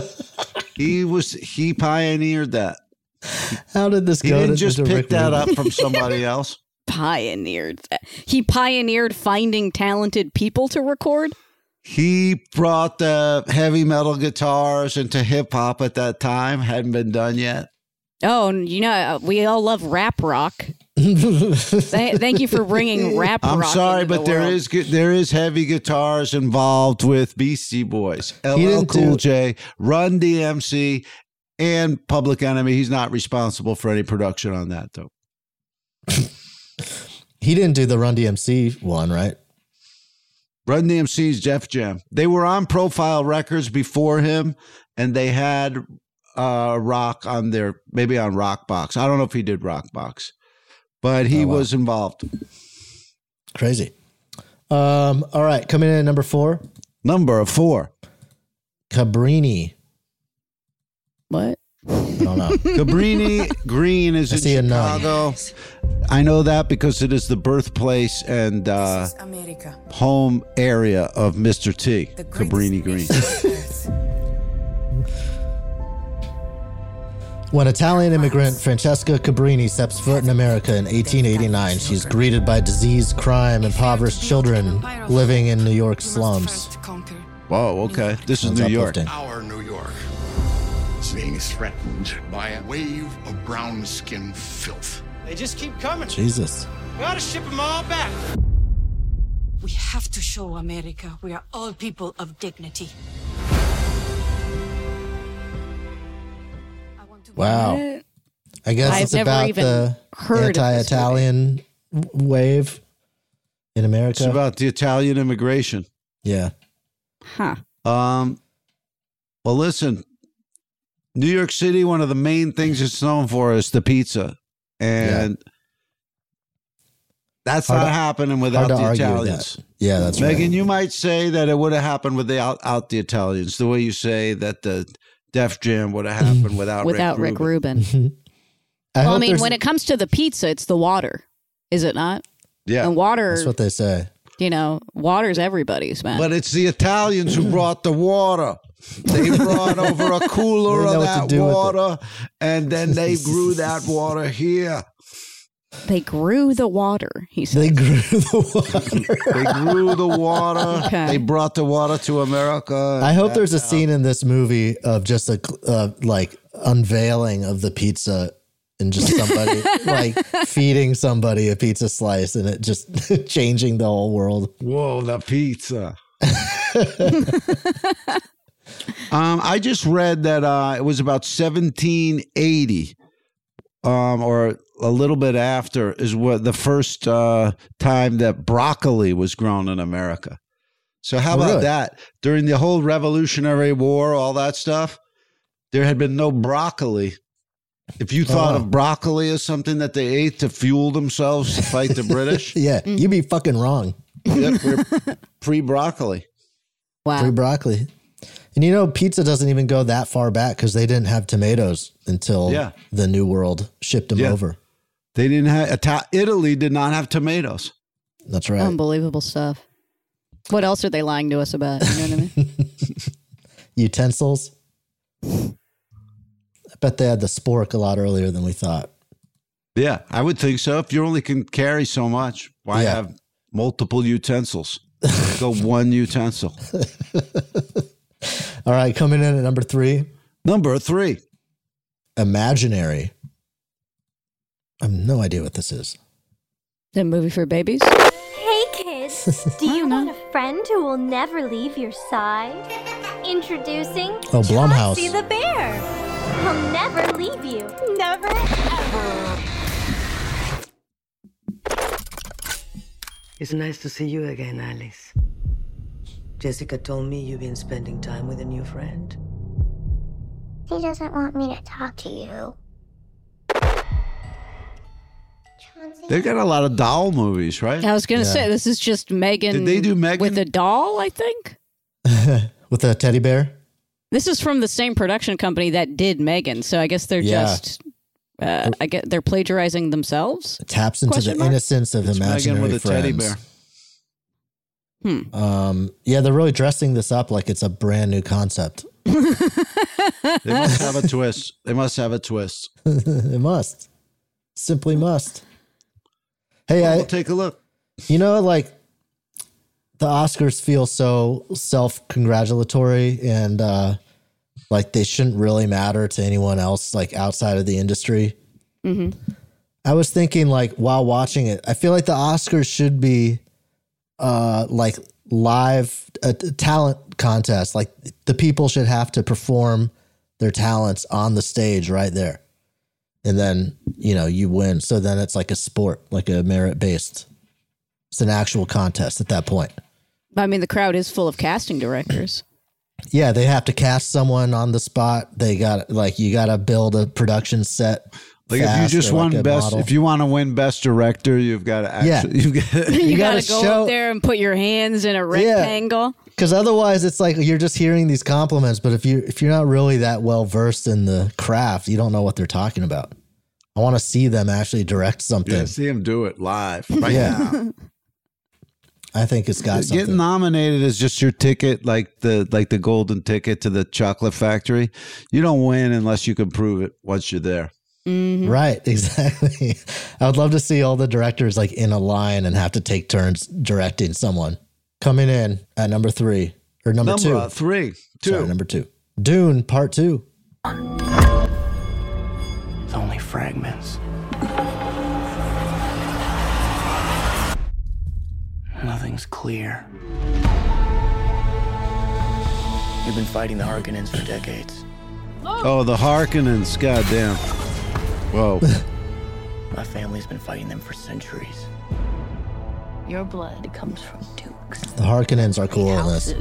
pioneered that. How did this He go? didn't just to pick Rick that Rubin? up from somebody else. pioneered that. He pioneered finding talented people to record. He brought the heavy metal guitars into hip hop at that time. Hadn't been done yet. Oh, and you know, we all love rap rock. Thank you for bringing rap rock. I'm sorry, into but the world. there is heavy guitars involved with Beastie Boys, LL didn't Cool do- J, Run DMC, and Public Enemy. He's not responsible for any production on that, though. He didn't do the Run DMC one, right? Run DMC's Def Jam. They were on Profile Records before him, and they had rock on their, maybe on Rockbox. I don't know if he did Rockbox, but he was involved. Crazy. All right, coming in at number 4. Number 4. Cabrini. What? I don't know. Cabrini Green is in see a nun. Chicago. I know that because it is the birthplace and home area of Mr. T, Cabrini Green. When Italian immigrant Francesca Cabrini steps foot in America in 1889, she's greeted by disease, crime, impoverished children living in New York slums. Whoa, okay. This is Sounds New York. uplifting. Our New York is being threatened by a wave of brown-skinned filth. They just keep coming. Jesus. We ought to ship them all back. We have to show America we are all people of dignity. Wow. What? I guess I've it's never about even the heard of this anti-Italian wave in America. It's about the Italian immigration. Yeah. Huh. Well, listen, New York City, one of the main things it's known for is the pizza. And that's not happening without hard to the argue with Italians. that. Yeah, that's Megan, right. you might say that it would have happened without the Italians, the way you say that the Def Jam would have happened without Rick Rubin. I Well, I hope mean, there's- when it comes to the pizza, it's the water, is it not? Yeah. And water, That's what they say. you know, water's everybody's, man. But it's the Italians who brought the water. They brought over a cooler They know of what to that do with it. water, and then they grew that water here. They grew the water, he said. They grew the water. They grew the water. Okay. They brought the water to America. I hope there's a scene in this movie of just a like unveiling of the pizza and just somebody like feeding somebody a pizza slice and it just changing the whole world. Whoa, the pizza. I just read that it was about 1780, or a little bit after, is what the first time that broccoli was grown in America. So how about Really? that? During the whole Revolutionary War, all that stuff, there had been no broccoli. If you thought of broccoli as something that they ate to fuel themselves to fight the British, Yeah, you'd be fucking wrong. yep, we're pre-broccoli. Wow. Free broccoli. And you know, pizza doesn't even go that far back because they didn't have tomatoes until the New World shipped them Yeah. over. They didn't have Italy did not have tomatoes. That's right. Unbelievable stuff. What else are they lying to us about? You know what I mean? Utensils. I bet they had the spork a lot earlier than we thought. Yeah, I would think so. If you only can carry so much, why Yeah. have multiple utensils? Go one utensil. All right, coming in at number 3. Number 3. Imaginary. I have no idea what this is. The movie for babies? Hey kids, do you want a friend who will never leave your side? Introducing Oh, Blumhouse. Chauncey the bear. He'll never leave you. Never ever. It's nice to see you again, Alice. Jessica told me you've been spending time with a new friend. He doesn't want me to talk to you. They got a lot of doll movies, right? I was going to say, this is just Megan. Did they do Megan? With a doll, I think? With a teddy bear? This is from the same production company that did Megan, so I guess they're just, I get they're plagiarizing themselves. It taps into Question the mark? innocence of It's imaginary Megan with a teddy friends. bear. Yeah, they're really dressing this up like it's a brand new concept. They must have a twist. They must have a twist. It must. Simply must. Hey, We'll take a look. You know, like the Oscars feel so self-congratulatory and like they shouldn't really matter to anyone else like outside of the industry. Mm-hmm. I was thinking like while watching it, I feel like the Oscars should be like live talent contest. Like the people should have to perform their talents on the stage right there. And then, you know, you win. So then it's like a sport, like a merit-based. It's an actual contest at that point. I mean, the crowd is full of casting directors. Yeah, they have to cast someone on the spot. They got like you got to build a production set. Like if you just won best, if you want to win best director, you've got to actually, you got to go up there and put your hands in a rectangle. Because otherwise, it's like you're just hearing these compliments. But if you're not really that well versed in the craft, you don't know what they're talking about. I want to see them actually direct something. Yeah, see them do it live right now. I think it's got something. Getting nominated is just your ticket, like the golden ticket to the chocolate factory. You don't win unless you can prove it once you're there. Mm-hmm. Right, exactly. I would love to see all the directors like in a line and have to take turns directing someone. Coming in at number 3 or number 2. Number 3, 2. Sorry, number 2. Dune Part 2. It's only fragments. Nothing's clear. You've been fighting the Harkonnens for decades. Oh, the Harkonnens, goddamn. Whoa. My family's been fighting them for centuries. Your blood comes from dukes. The Harkonnens are cool in this.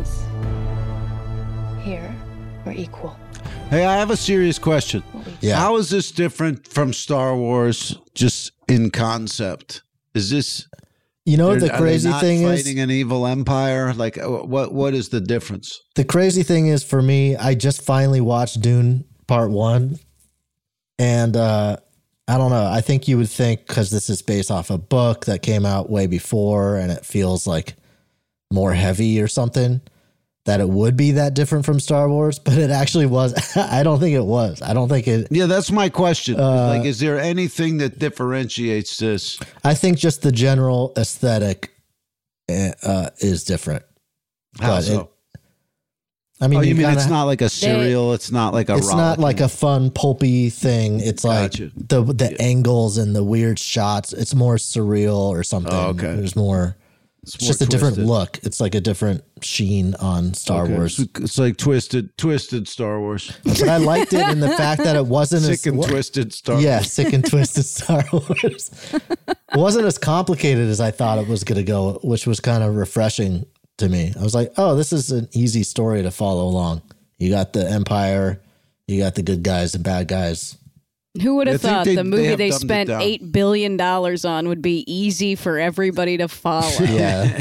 Here, we're equal. Hey, I have a serious question. Yeah. How is this different from Star Wars just in concept? Is this... You know what the crazy thing is? Fighting an evil empire? Like, what is the difference? The crazy thing is, for me, I just finally watched Dune Part 1. And I don't know. I think you would think, because this is based off a book that came out way before and it feels like more heavy or something, that it would be that different from Star Wars. But it actually was. I don't think it was. I don't think it. Yeah, that's my question. Like, is there anything that differentiates this? I think just the general aesthetic is different. How so? I mean, you mean it's not like a serial? It's not like a. It's not like a fun pulpy thing. It's like the angles and the weird shots. It's more surreal or something. Oh, okay. There's more. It's just a different look. It's like a different sheen on Star Wars. It's like twisted Star Wars. But I liked it in the fact that it wasn't sick and twisted Star Wars. Yeah, sick and twisted Star Wars. It wasn't as complicated as I thought it was going to go, which was kind of refreshing to me. I was like, oh, this is an easy story to follow along. You got the Empire, you got the good guys, the bad guys. Who would have thought the movie they spent $8 billion on would be easy for everybody to follow? Yeah.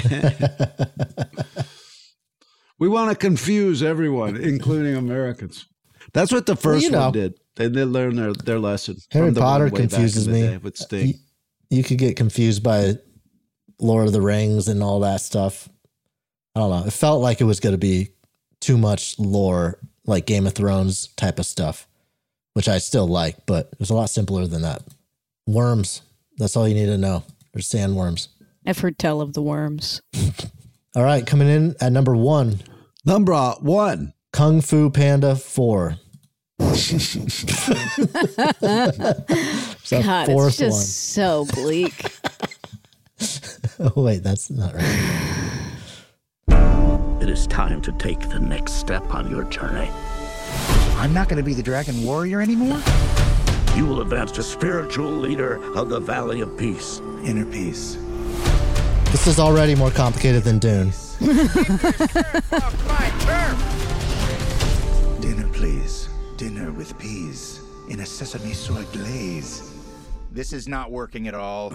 We want to confuse everyone, including Americans. That's what the first one did. They learned their lesson. Harry Potter confuses me. With Sting. You could get confused by Lord of the Rings and all that stuff. I don't know. It felt like it was going to be too much lore, like Game of Thrones type of stuff, which I still like, but it was a lot simpler than that. Worms. That's all you need to know. There's sandworms. I've heard tell of the worms. All right, coming in at number 1. Number 1. Kung Fu Panda 4. God, it's just so bleak. Oh, wait, that's not right. It is time to take the next step on your journey. I'm not going to be the dragon warrior anymore? You will advance to spiritual leader of the Valley of Peace. Inner peace. This is already more complicated than Dune. Dinner, please. Dinner with peas in a sesame soy glaze. This is not working at all.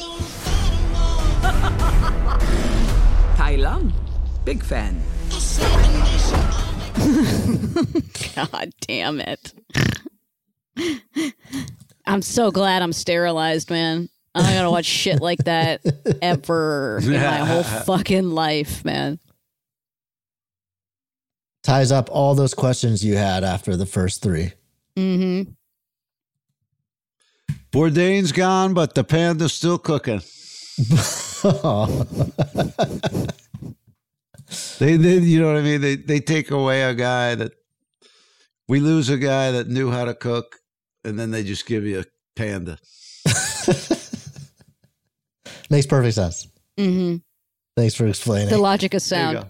Tai Lung. Big fan. God damn it. I'm so glad I'm sterilized, man. I'm not gonna watch shit like that ever in my whole fucking life, man. Ties up all those questions you had after the first 3. Mm-hmm. Bourdain's gone, but the panda's still cooking. They you know what I mean? They take away a guy that we lose a guy that knew how to cook, and then they just give you a panda. Makes perfect sense. Mm-hmm. Thanks for explaining. The logic is sound.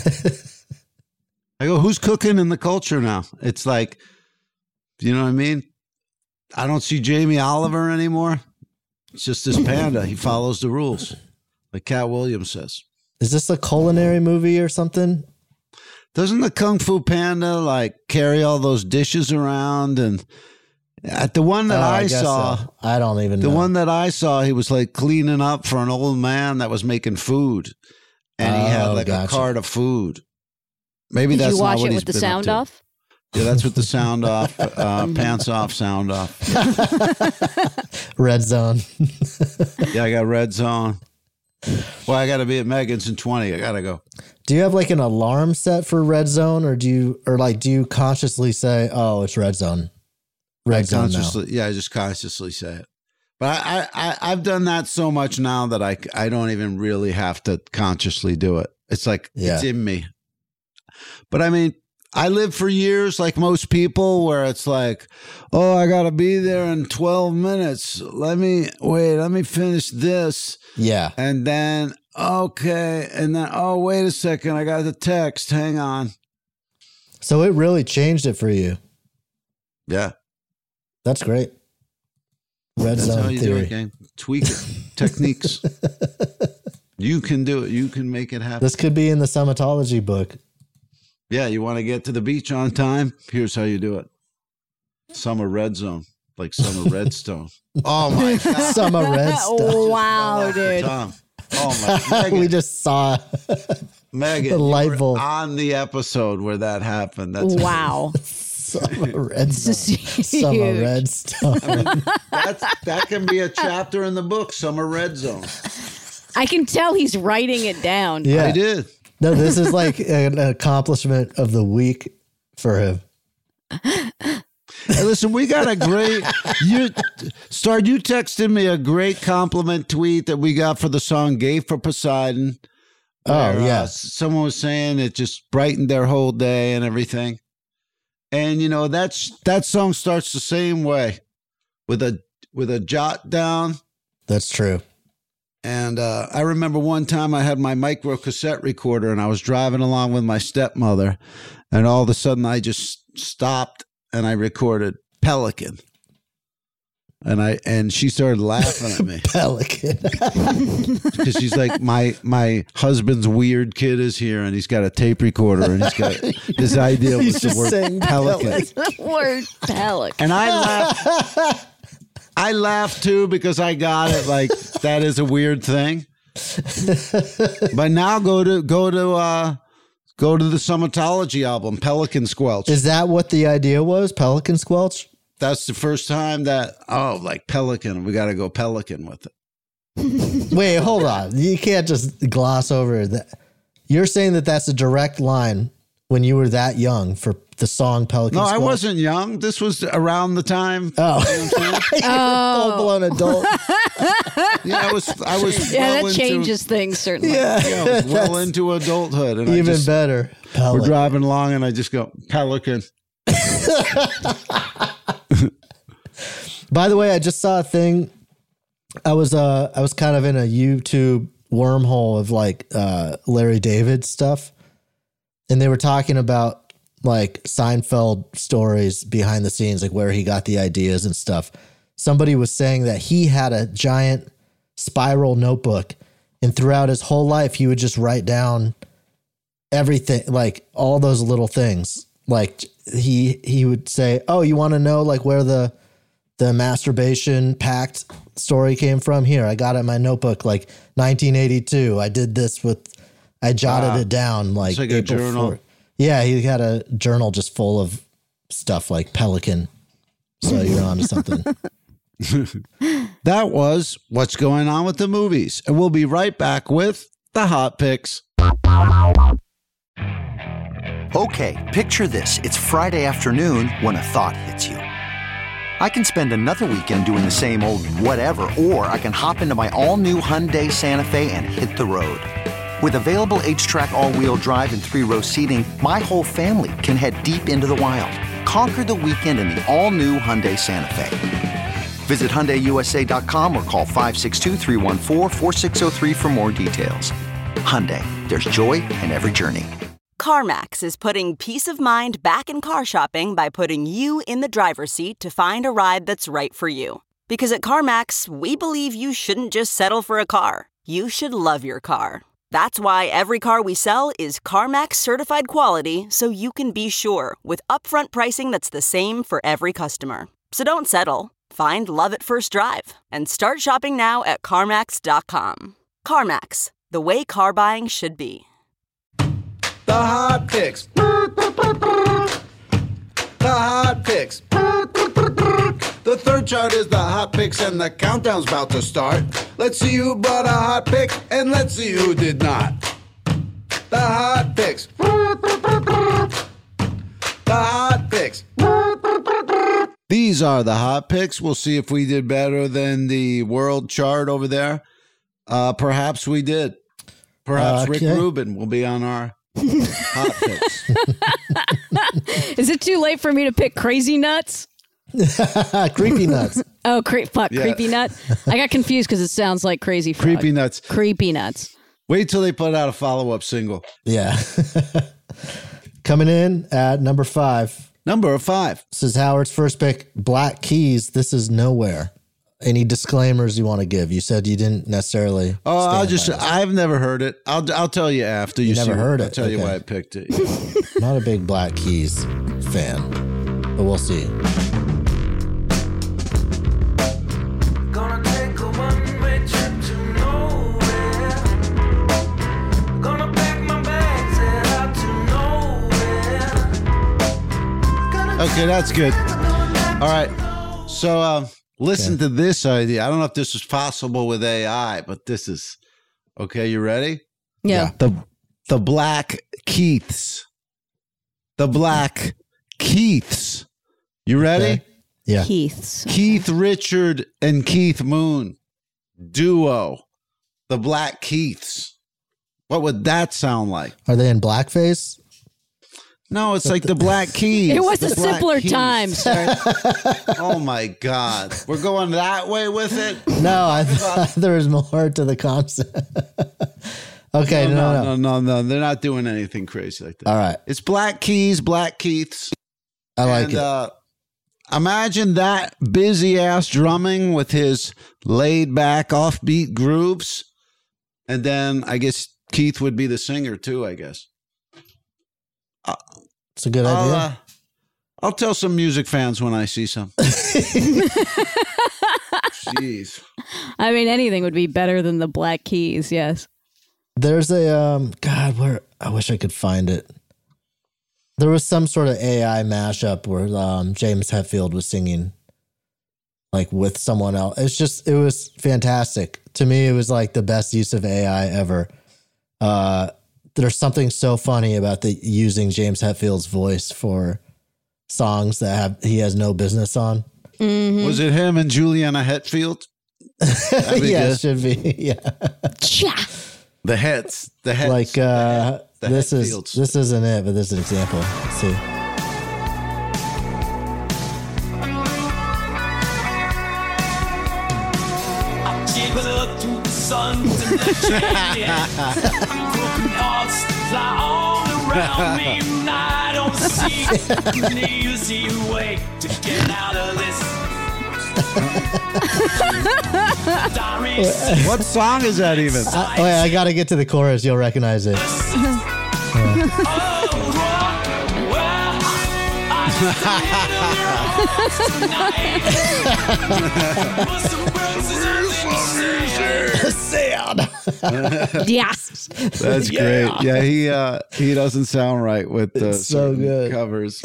I go, who's cooking in the culture now? It's like, you know what I mean? I don't see Jamie Oliver anymore. It's just this panda. He follows the rules, like Cat Williams says. Is this a culinary movie or something? Doesn't the Kung Fu Panda like carry all those dishes around and At the one that I guess saw, so. I don't even know. the one that I saw, he was like cleaning up for an old man that was making food, and he had like a cart of food. Maybe Did that's you watch not what it he's with the been sound up to. off? Yeah, that's with the sound off, pants off, sound off. Red Zone. Yeah, I got Red Zone. Well, I got to be at Megan's in 20. I got to go. Do you have like an alarm set for Red Zone, or do you consciously say, "Oh, it's Red Zone"? Red Zone now. Yeah, I just consciously say it. But I've done that so much now that I don't even really have to consciously do it. It's like it's in me. But I mean, I lived for years like most people where it's like, oh, I got to be there in 12 minutes. Let me finish this. Yeah. And then, okay. And then, oh, wait a second. I got the text. Hang on. So it really changed it for you. Yeah. That's great. Red Zone That's how you theory. do it, gang. Tweak it. Techniques. You can do it. You can make it happen. This could be in the Summitology book. Yeah, you want to get to the beach on time? Here's how you do it. Summer Red Zone, like Summer Redstone. Oh my God. Summer Redstone. Wow, dude. Tom. Oh my Megan, We just saw Megan, the light you were bulb. on the episode where that happened. That's Wow. Summer Redstone. Summer Huge. Redstone. I mean, that can be a chapter in the book, Summer Red Zone. I can tell he's writing it down. Yeah. I did. No, this is like an accomplishment of the week for him. Hey, listen, we got a great you texted me a great compliment tweet that we got for the song "Gay for Poseidon." Oh, yeah. Someone was saying it just brightened their whole day and everything. And you know, that song starts the same way with a jot down. That's true. And I remember one time I had my micro cassette recorder and I was driving along with my stepmother, and all of a sudden I just stopped and I recorded Pelican. And she started laughing at me. Pelican. Because she's like, my husband's weird kid is here and he's got a tape recorder and he's got this idea with He's the just word saying Pelican. The word pelican. And I laughed too because I got it. Like, that is a weird thing. But now go to the Summitology album, Pelican Squelch. Is that what the idea was? Pelican Squelch? That's the first time that, like Pelican, we got to go Pelican with it. Wait, hold on. You can't just gloss over that. You're saying that that's a direct line when you were that young for the song Pelican No, Squelch? I wasn't young. This was around the time. Oh. You're a full-blown adult. Yeah, I was Yeah, well that changes things, certainly. I was well into adulthood. And Even better. We're Pelican. driving along and I just go, Pelican. By the way, I just saw a thing. I was kind of in a YouTube wormhole of like Larry David stuff, and they were talking about like Seinfeld stories behind the scenes, like where he got the ideas and stuff. Somebody was saying that he had a giant spiral notebook, and throughout his whole life, he would just write down everything, like all those little things. Like he would say, "Oh, you want to know like where the masturbation pact story came from? Here, I got it in my notebook, like 1982. I did this I jotted it down like, it's like a journal. 4. Yeah, he had a journal just full of stuff like Pelican. So you're onto something. That was what's going on with the movies. And we'll be right back with the hot picks. Okay, picture this. It's Friday afternoon when a thought hits you. I can spend another weekend doing the same old whatever, or I can hop into my all-new Hyundai Santa Fe and hit the road. With available H-Track all-wheel drive and 3-row seating, my whole family can head deep into the wild. Conquer the weekend in the all-new Hyundai Santa Fe. Visit HyundaiUSA.com or call 562-314-4603 for more details. Hyundai, there's joy in every journey. CarMax is putting peace of mind back in car shopping by putting you in the driver's seat to find a ride that's right for you. Because at CarMax, we believe you shouldn't just settle for a car. You should love your car. That's why every car we sell is CarMax certified quality, so you can be sure with upfront pricing that's the same for every customer. So don't settle. Find love at first drive and start shopping now at CarMax.com. CarMax, the way car buying should be. The hot picks. The hot picks. The third chart is the hot picks and the countdown's about to start. Let's see who brought a hot pick and let's see who did not. The hot picks. The hot picks. These are the hot picks. We'll see if we did better than the world chart over there. Perhaps we did. Perhaps Rick Rubin will be on our hot picks. Is it too late for me to pick Crazy Nuts? Creepy Nuts. Oh, Creepy Nuts. I got confused because it sounds like Crazy Frog. Creepy Nuts. Creepy Nuts. Wait till they put out a follow-up single. Yeah. Coming in at number 5. Number 5. This is Howard's first pick, Black Keys. This is Nowhere. Any disclaimers you want to give? You said you didn't necessarily. Oh, I've never heard it. I'll tell you after you never see heard it. it. I'll tell you why I picked it. Not a big Black Keys fan, but we'll see. Gonna take a one-way trip to nowhere. Gonna pack my bags, head out to nowhere. Okay, that's good. All right. So listen to this idea. I don't know if this is possible with AI, but this is okay. You ready? Yeah. The Black Keiths. The Black Keiths. You ready? Okay. Yeah. Keiths. Keith Richard and Keith Moon duo. The Black Keiths. What would that sound like? Are they in blackface? No, it's like the Black Keys. It was The a Black simpler Keys. time, sir. Oh my God. We're going that way with it? No, I thought there was more to the concept. Okay, no. They're not doing anything crazy like that. All right. It's Black Keys, Black Keiths. I like it. Imagine that busy ass drumming with his laid back offbeat grooves. And then I guess Keith would be the singer too, I guess. It's a good idea. I'll tell some music fans when I see some. Jeez. I mean, anything would be better than the Black Keys, yes. There's a, where, I wish I could find it. There was some sort of AI mashup where James Hetfield was singing like with someone else. It was fantastic. To me, it was like the best use of AI ever. There's something so funny about using James Hetfield's voice for songs that he has no business on. Mm-hmm. Was it him and Juliana Hetfield? Yeah, it should be. Yeah. The heads. Like this isn't it, but this is an example. Let's see. Up through the sun to the broken hearts fly all around me, and I don't see an easy way to get out of this. What song is that even? I got to get to the chorus. You'll recognize it. Yes. That's great. Yeah, he doesn't sound right with the so good covers.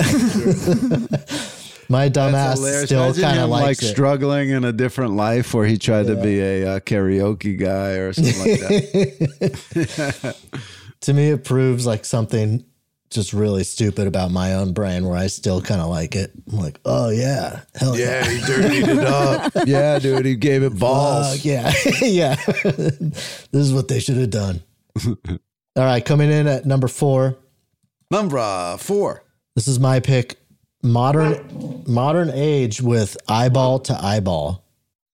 My dumbass still kind of likes it. Struggling in a different life where he tried to be a karaoke guy or something like that. To me, it proves like something just really stupid about my own brain where I still kind of like it. I'm like, oh yeah, hell yeah. He dirtied it up. Yeah, dude, he gave it balls. Yeah. Yeah. This is what they should have done. All right, coming in at number 4. Number 4. This is my pick. Modern Age with Eyeball to Eyeball.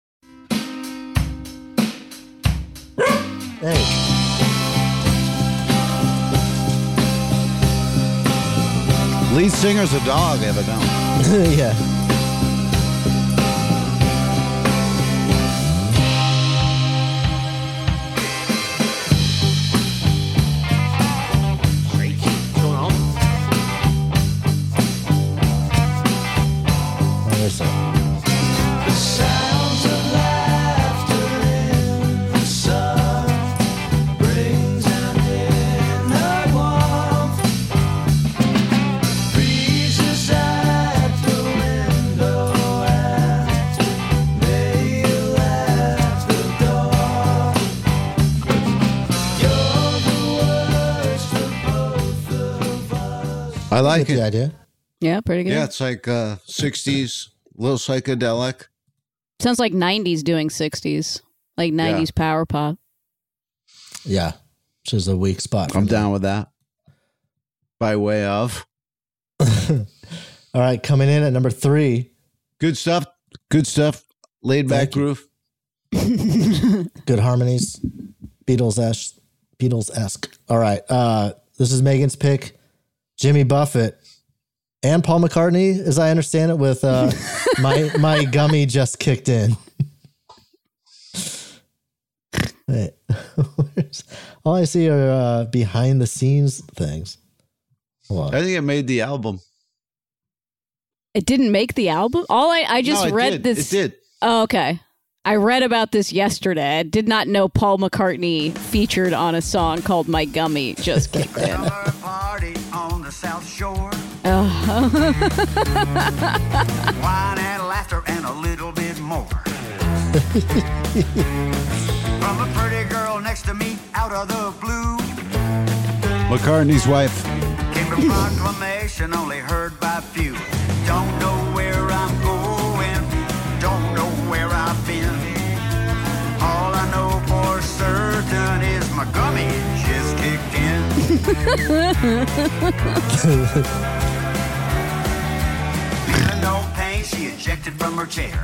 Hey. Lead singer's a dog, evidently. Yeah. There's it. I like the it. idea. Yeah, pretty good. Yeah, it's like 60s, a little psychedelic. Sounds like 90s doing 60s, like 90s power pop. Yeah, which is a weak spot. I'm down with that. By way of. All right, coming in at number 3. Good stuff. Good stuff. Laid back groove. Good harmonies. Beatles-esque. All right. This is Megan's pick. Jimmy Buffett and Paul McCartney, as I understand it, with my gummy just kicked in. Wait. All I see are behind the scenes things. Hold on. I think it made the album. It didn't make the album? I just read this. It did. Oh, okay. I read about this yesterday. I did not know Paul McCartney featured on a song called My Gummy Just Kicked In. Party on the South Shore. Wine and laughter and a little bit more. From a pretty girl next to me out of the blue. McCartney's wife. Came a proclamation only heard by few. Don't know where I'm going. Don't know where I've been. All I know for certain is my gummy just kicked in. Feeling no pain, she ejected from her chair.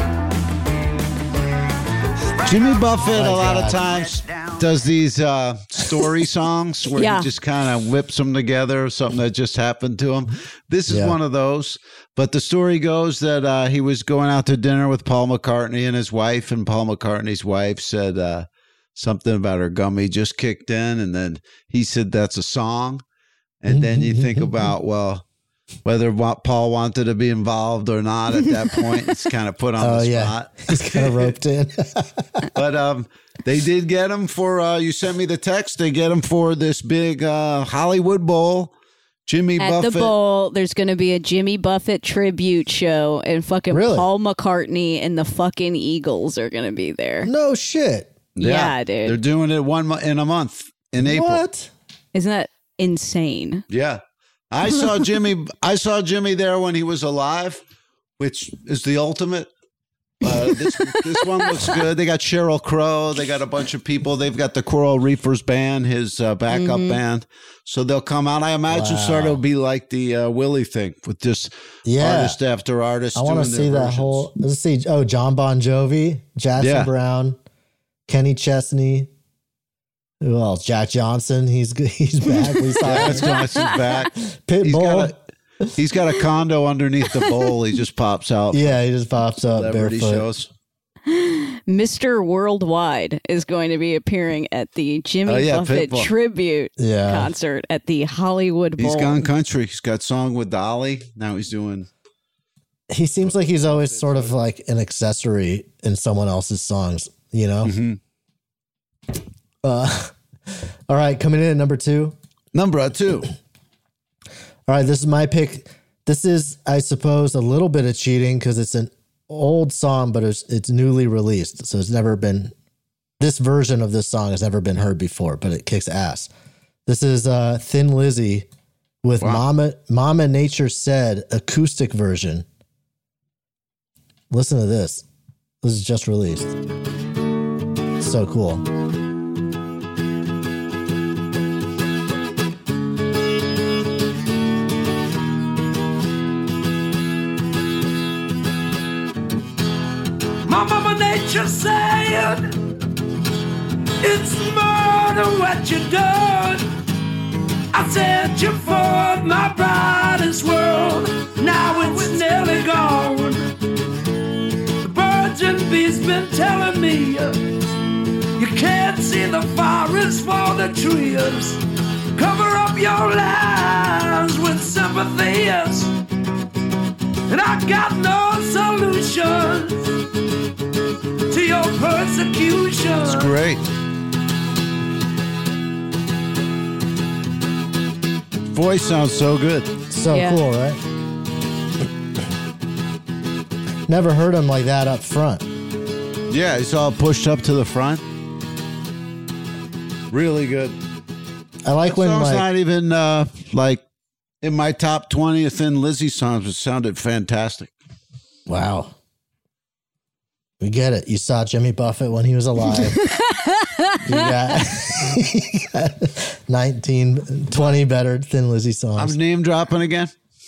Jimmy Buffett a lot of times does these story songs where he just kind of whips them together, something that just happened to him. This is one of those. But the story goes that he was going out to dinner with Paul McCartney and his wife, and Paul McCartney's wife said something about her gummy just kicked in, and then he said that's a song. And then you think about, well, whether Paul wanted to be involved or not at that point, it's kind of put on the spot. He's kind of roped in. But they did get him for, you sent me the text, they get him for this big Hollywood Bowl. Jimmy Buffett. At the Bowl, there's going to be a Jimmy Buffett tribute show, and fucking Paul McCartney and the fucking Eagles are going to be there. No shit. Yeah, dude. They're doing it in a month in April. What? Isn't that insane? Yeah. I saw Jimmy there when he was alive, which is the ultimate. This one looks good. They got Sheryl Crow. They got a bunch of people. They've got the Coral Reefers band, his backup band. So they'll come out. I imagine sort of be like the Willie thing with just artist after artist. I want to see that whole. Let's see. Oh, John Bon Jovi, Jackson Brown, Kenny Chesney. Who else? Jack Johnson. He's back. We saw Jack Johnson's back. Pitbull. He's got a condo underneath the bowl. He just pops out. Yeah, he just pops up Celebrity barefoot. shows. Mr. Worldwide is going to be appearing at the Jimmy Buffett Pitbull. tribute concert at the Hollywood Bowl. He's gone country. He's got song with Dolly. Now he's doing. He seems like he's always sort of like an accessory in someone else's songs, you know? Mm-hmm. All right, coming in at number 2. Number 2. All right, this is my pick. This is, I suppose, a little bit of cheating because it's an old song, but it's newly released. So it's never been, this version of this song has never been heard before, but it kicks ass. This is Thin Lizzy with Mama Nature Said acoustic version. Listen to this. This is just released. So cool. My mama nature said it's murder what you done. I said you fought my brightest world. Now it's nearly gone. The birds and bees been telling me you can't see the forest for the trees. Cover up your lies with sympathies, and I got no solutions to your persecution. It's great. Voice sounds so good. So cool, right? Never heard him like that up front. Yeah, he's all pushed up to the front. Really good. I like when song's like not even like In my top 20 of Thin Lizzy songs, it sounded fantastic. Wow. We get it. You saw Jimmy Buffett when he was alive. you got 19, 20 better Thin Lizzy songs. I'm name dropping again?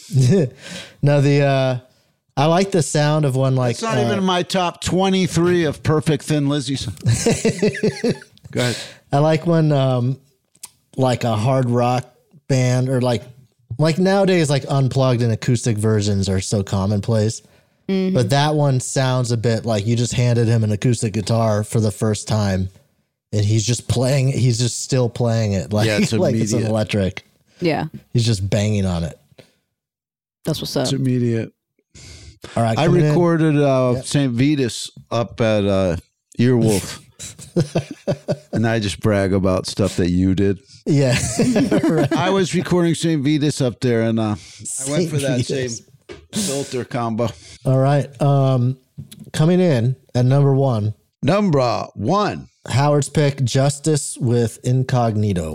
No, I like the sound of one like... It's not even in my top 23 of perfect Thin Lizzy songs. Go ahead. I like when like a hard rock band or like nowadays, like unplugged and acoustic versions are so commonplace. Mm-hmm. But that one sounds a bit like you just handed him an acoustic guitar for the first time and he's just still playing it like, it's like it's an electric. Yeah. He's just banging on it. That's what's up. It's immediate. All right. I recorded St. Vitus up at Earwolf. And I just brag about stuff that you did. Yeah. Right. I was recording St. Vitus up there and I went for that same filter combo. All right. Coming in at number one. Number one. Howard's pick, Justice with Incognito.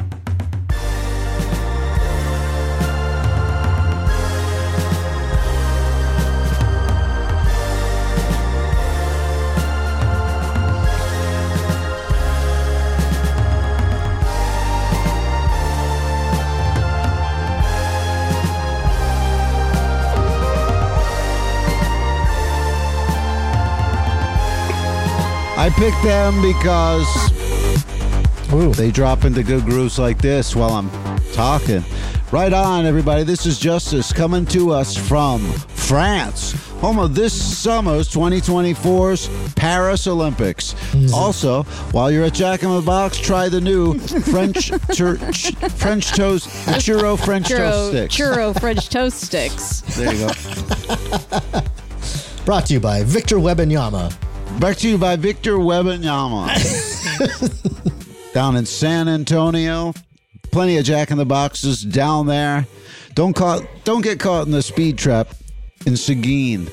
I picked them because they drop into good grooves like this while I'm talking. Right on, everybody. This is Justice coming to us from France, home of this summer's 2024's Paris Olympics. Also, while you're at Jack in the Box, try the new French toast, churro French toast sticks. Churro French toast sticks. There you go. Brought to you by Victor Wembanyama. Brought to you by Victor Wembanyama. Down in San Antonio. Plenty of Jack in the Boxes down there. Don't get caught in the speed trap in Seguin.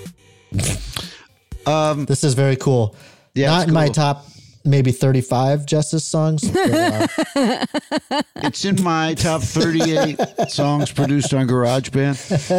This is very cool. Yeah, not in my top maybe 35 Justice songs. But, it's in my top 38 songs produced on GarageBand.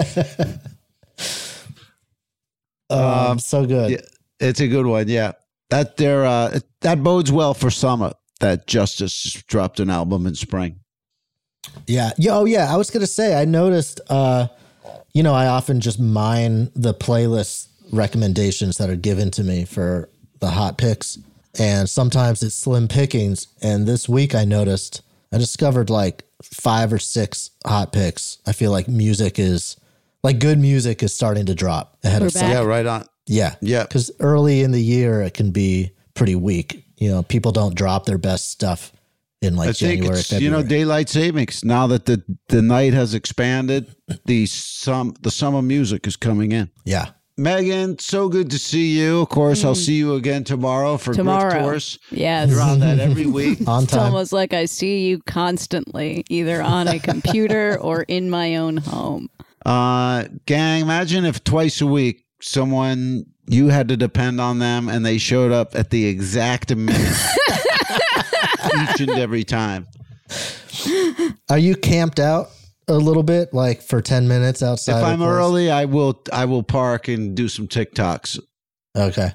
So good. Yeah, it's a good one. Yeah, that bodes well for summer. That Justice just dropped an album in spring. Yeah. Oh, yeah. I was going to say, I noticed, I often just mine the playlist recommendations that are given to me for the hot picks. And sometimes it's slim pickings. And this week I discovered like 5 or 6 hot picks. I feel like good music is starting to drop ahead of summer. Yeah, right on. Yeah. Yeah. Because early in the year, it can be pretty weak. People don't drop their best stuff in like January, February. Daylight savings. Now that the night has expanded, the summer music is coming in. Yeah. Megan, so good to see you. Of course, I'll see you again tomorrow for Grift Tours. Yes. You're on that every week. On time. It's almost like I see you constantly, either on a computer or in my own home. Gang, imagine if twice a week you had to depend on them and they showed up at the exact minute each and every time. Are you camped out a little bit, like for 10 minutes outside? If I'm early, I will park and do some TikToks. Okay.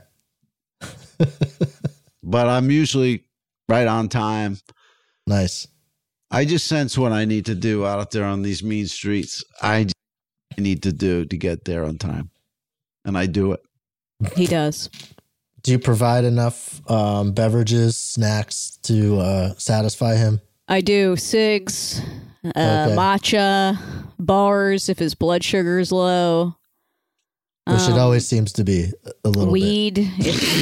But I'm usually right on time. Nice. I just sense what I need to do out there on these mean streets. I need to do to get there on time. And I do it. He does. Do you provide enough beverages, snacks to satisfy him? I do. Cigs, matcha, bars if his blood sugar is low. Which it always seems to be a little weed. bit.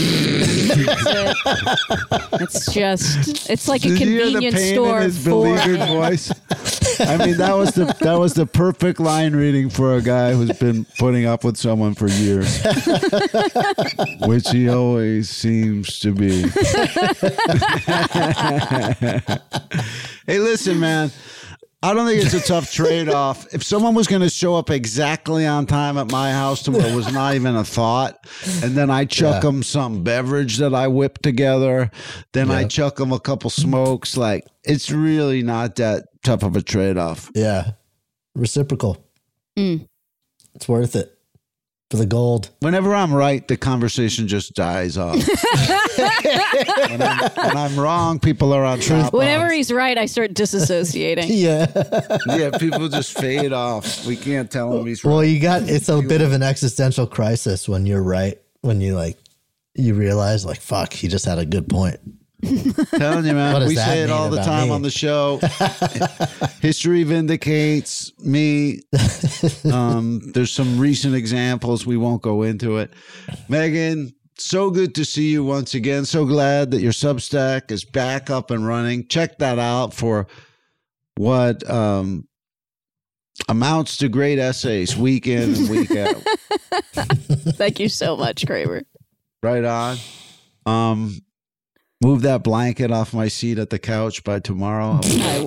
It's like a convenience store. In his beleaguered voice. I mean, that was the perfect line reading for a guy who's been putting up with someone for years, which he always seems to be. Hey, listen, man. I don't think it's a tough trade-off. If someone was going to show up exactly on time at my house to where it was not even a thought, and then I chuck them some beverage that I whipped together, then I chuck them a couple smokes, like it's really not that tough of a trade-off. Yeah. reciprocal. Mm. It's worth it for the gold. Whenever I'm right, the conversation just dies off. when I'm wrong, people are on top. Whenever he's right, I start disassociating. Yeah, people just fade off. We can't tell him he's right. Well, it's a bit of an existential crisis when you're right. When you realize like, fuck, he just had a good point. Telling you, man, we say it all the time me? on the show. History vindicates me. There's some recent examples. We won't go into it. Megan, so good to see you once again. So glad that your Substack is back up and running. Check that out for what amounts to great essays week in and week out. Thank you so much, Kramer. Right on. Move that blanket off my seat at the couch by tomorrow.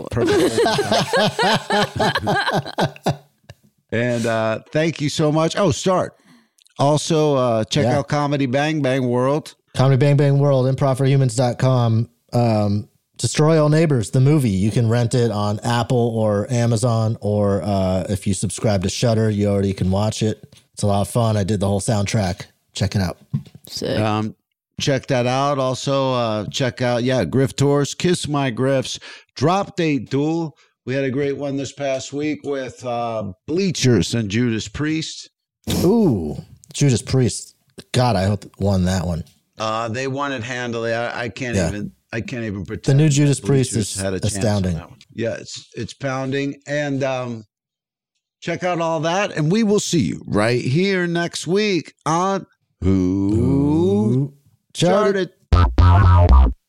And thank you so much. Oh, start. Also, check out Comedy Bang Bang World. Comedy Bang Bang World, improvforhumans.com. Destroy All Neighbors, the movie. You can rent it on Apple or Amazon, or if you subscribe to Shudder, you already can watch it. It's a lot of fun. I did the whole soundtrack. Check it out. Sick. Check that out. Also, check out, Griff Tours, Kiss My Griffs, Drop Date Duel. We had a great one this past week with Bleachers and Judas Priest. Ooh, Judas Priest. God, I hope won that one. They won it handily. I can't even pretend. The new Judas Priest is astounding. Yeah, it's pounding. And check out all that. And we will see you right here next week on Who Charted.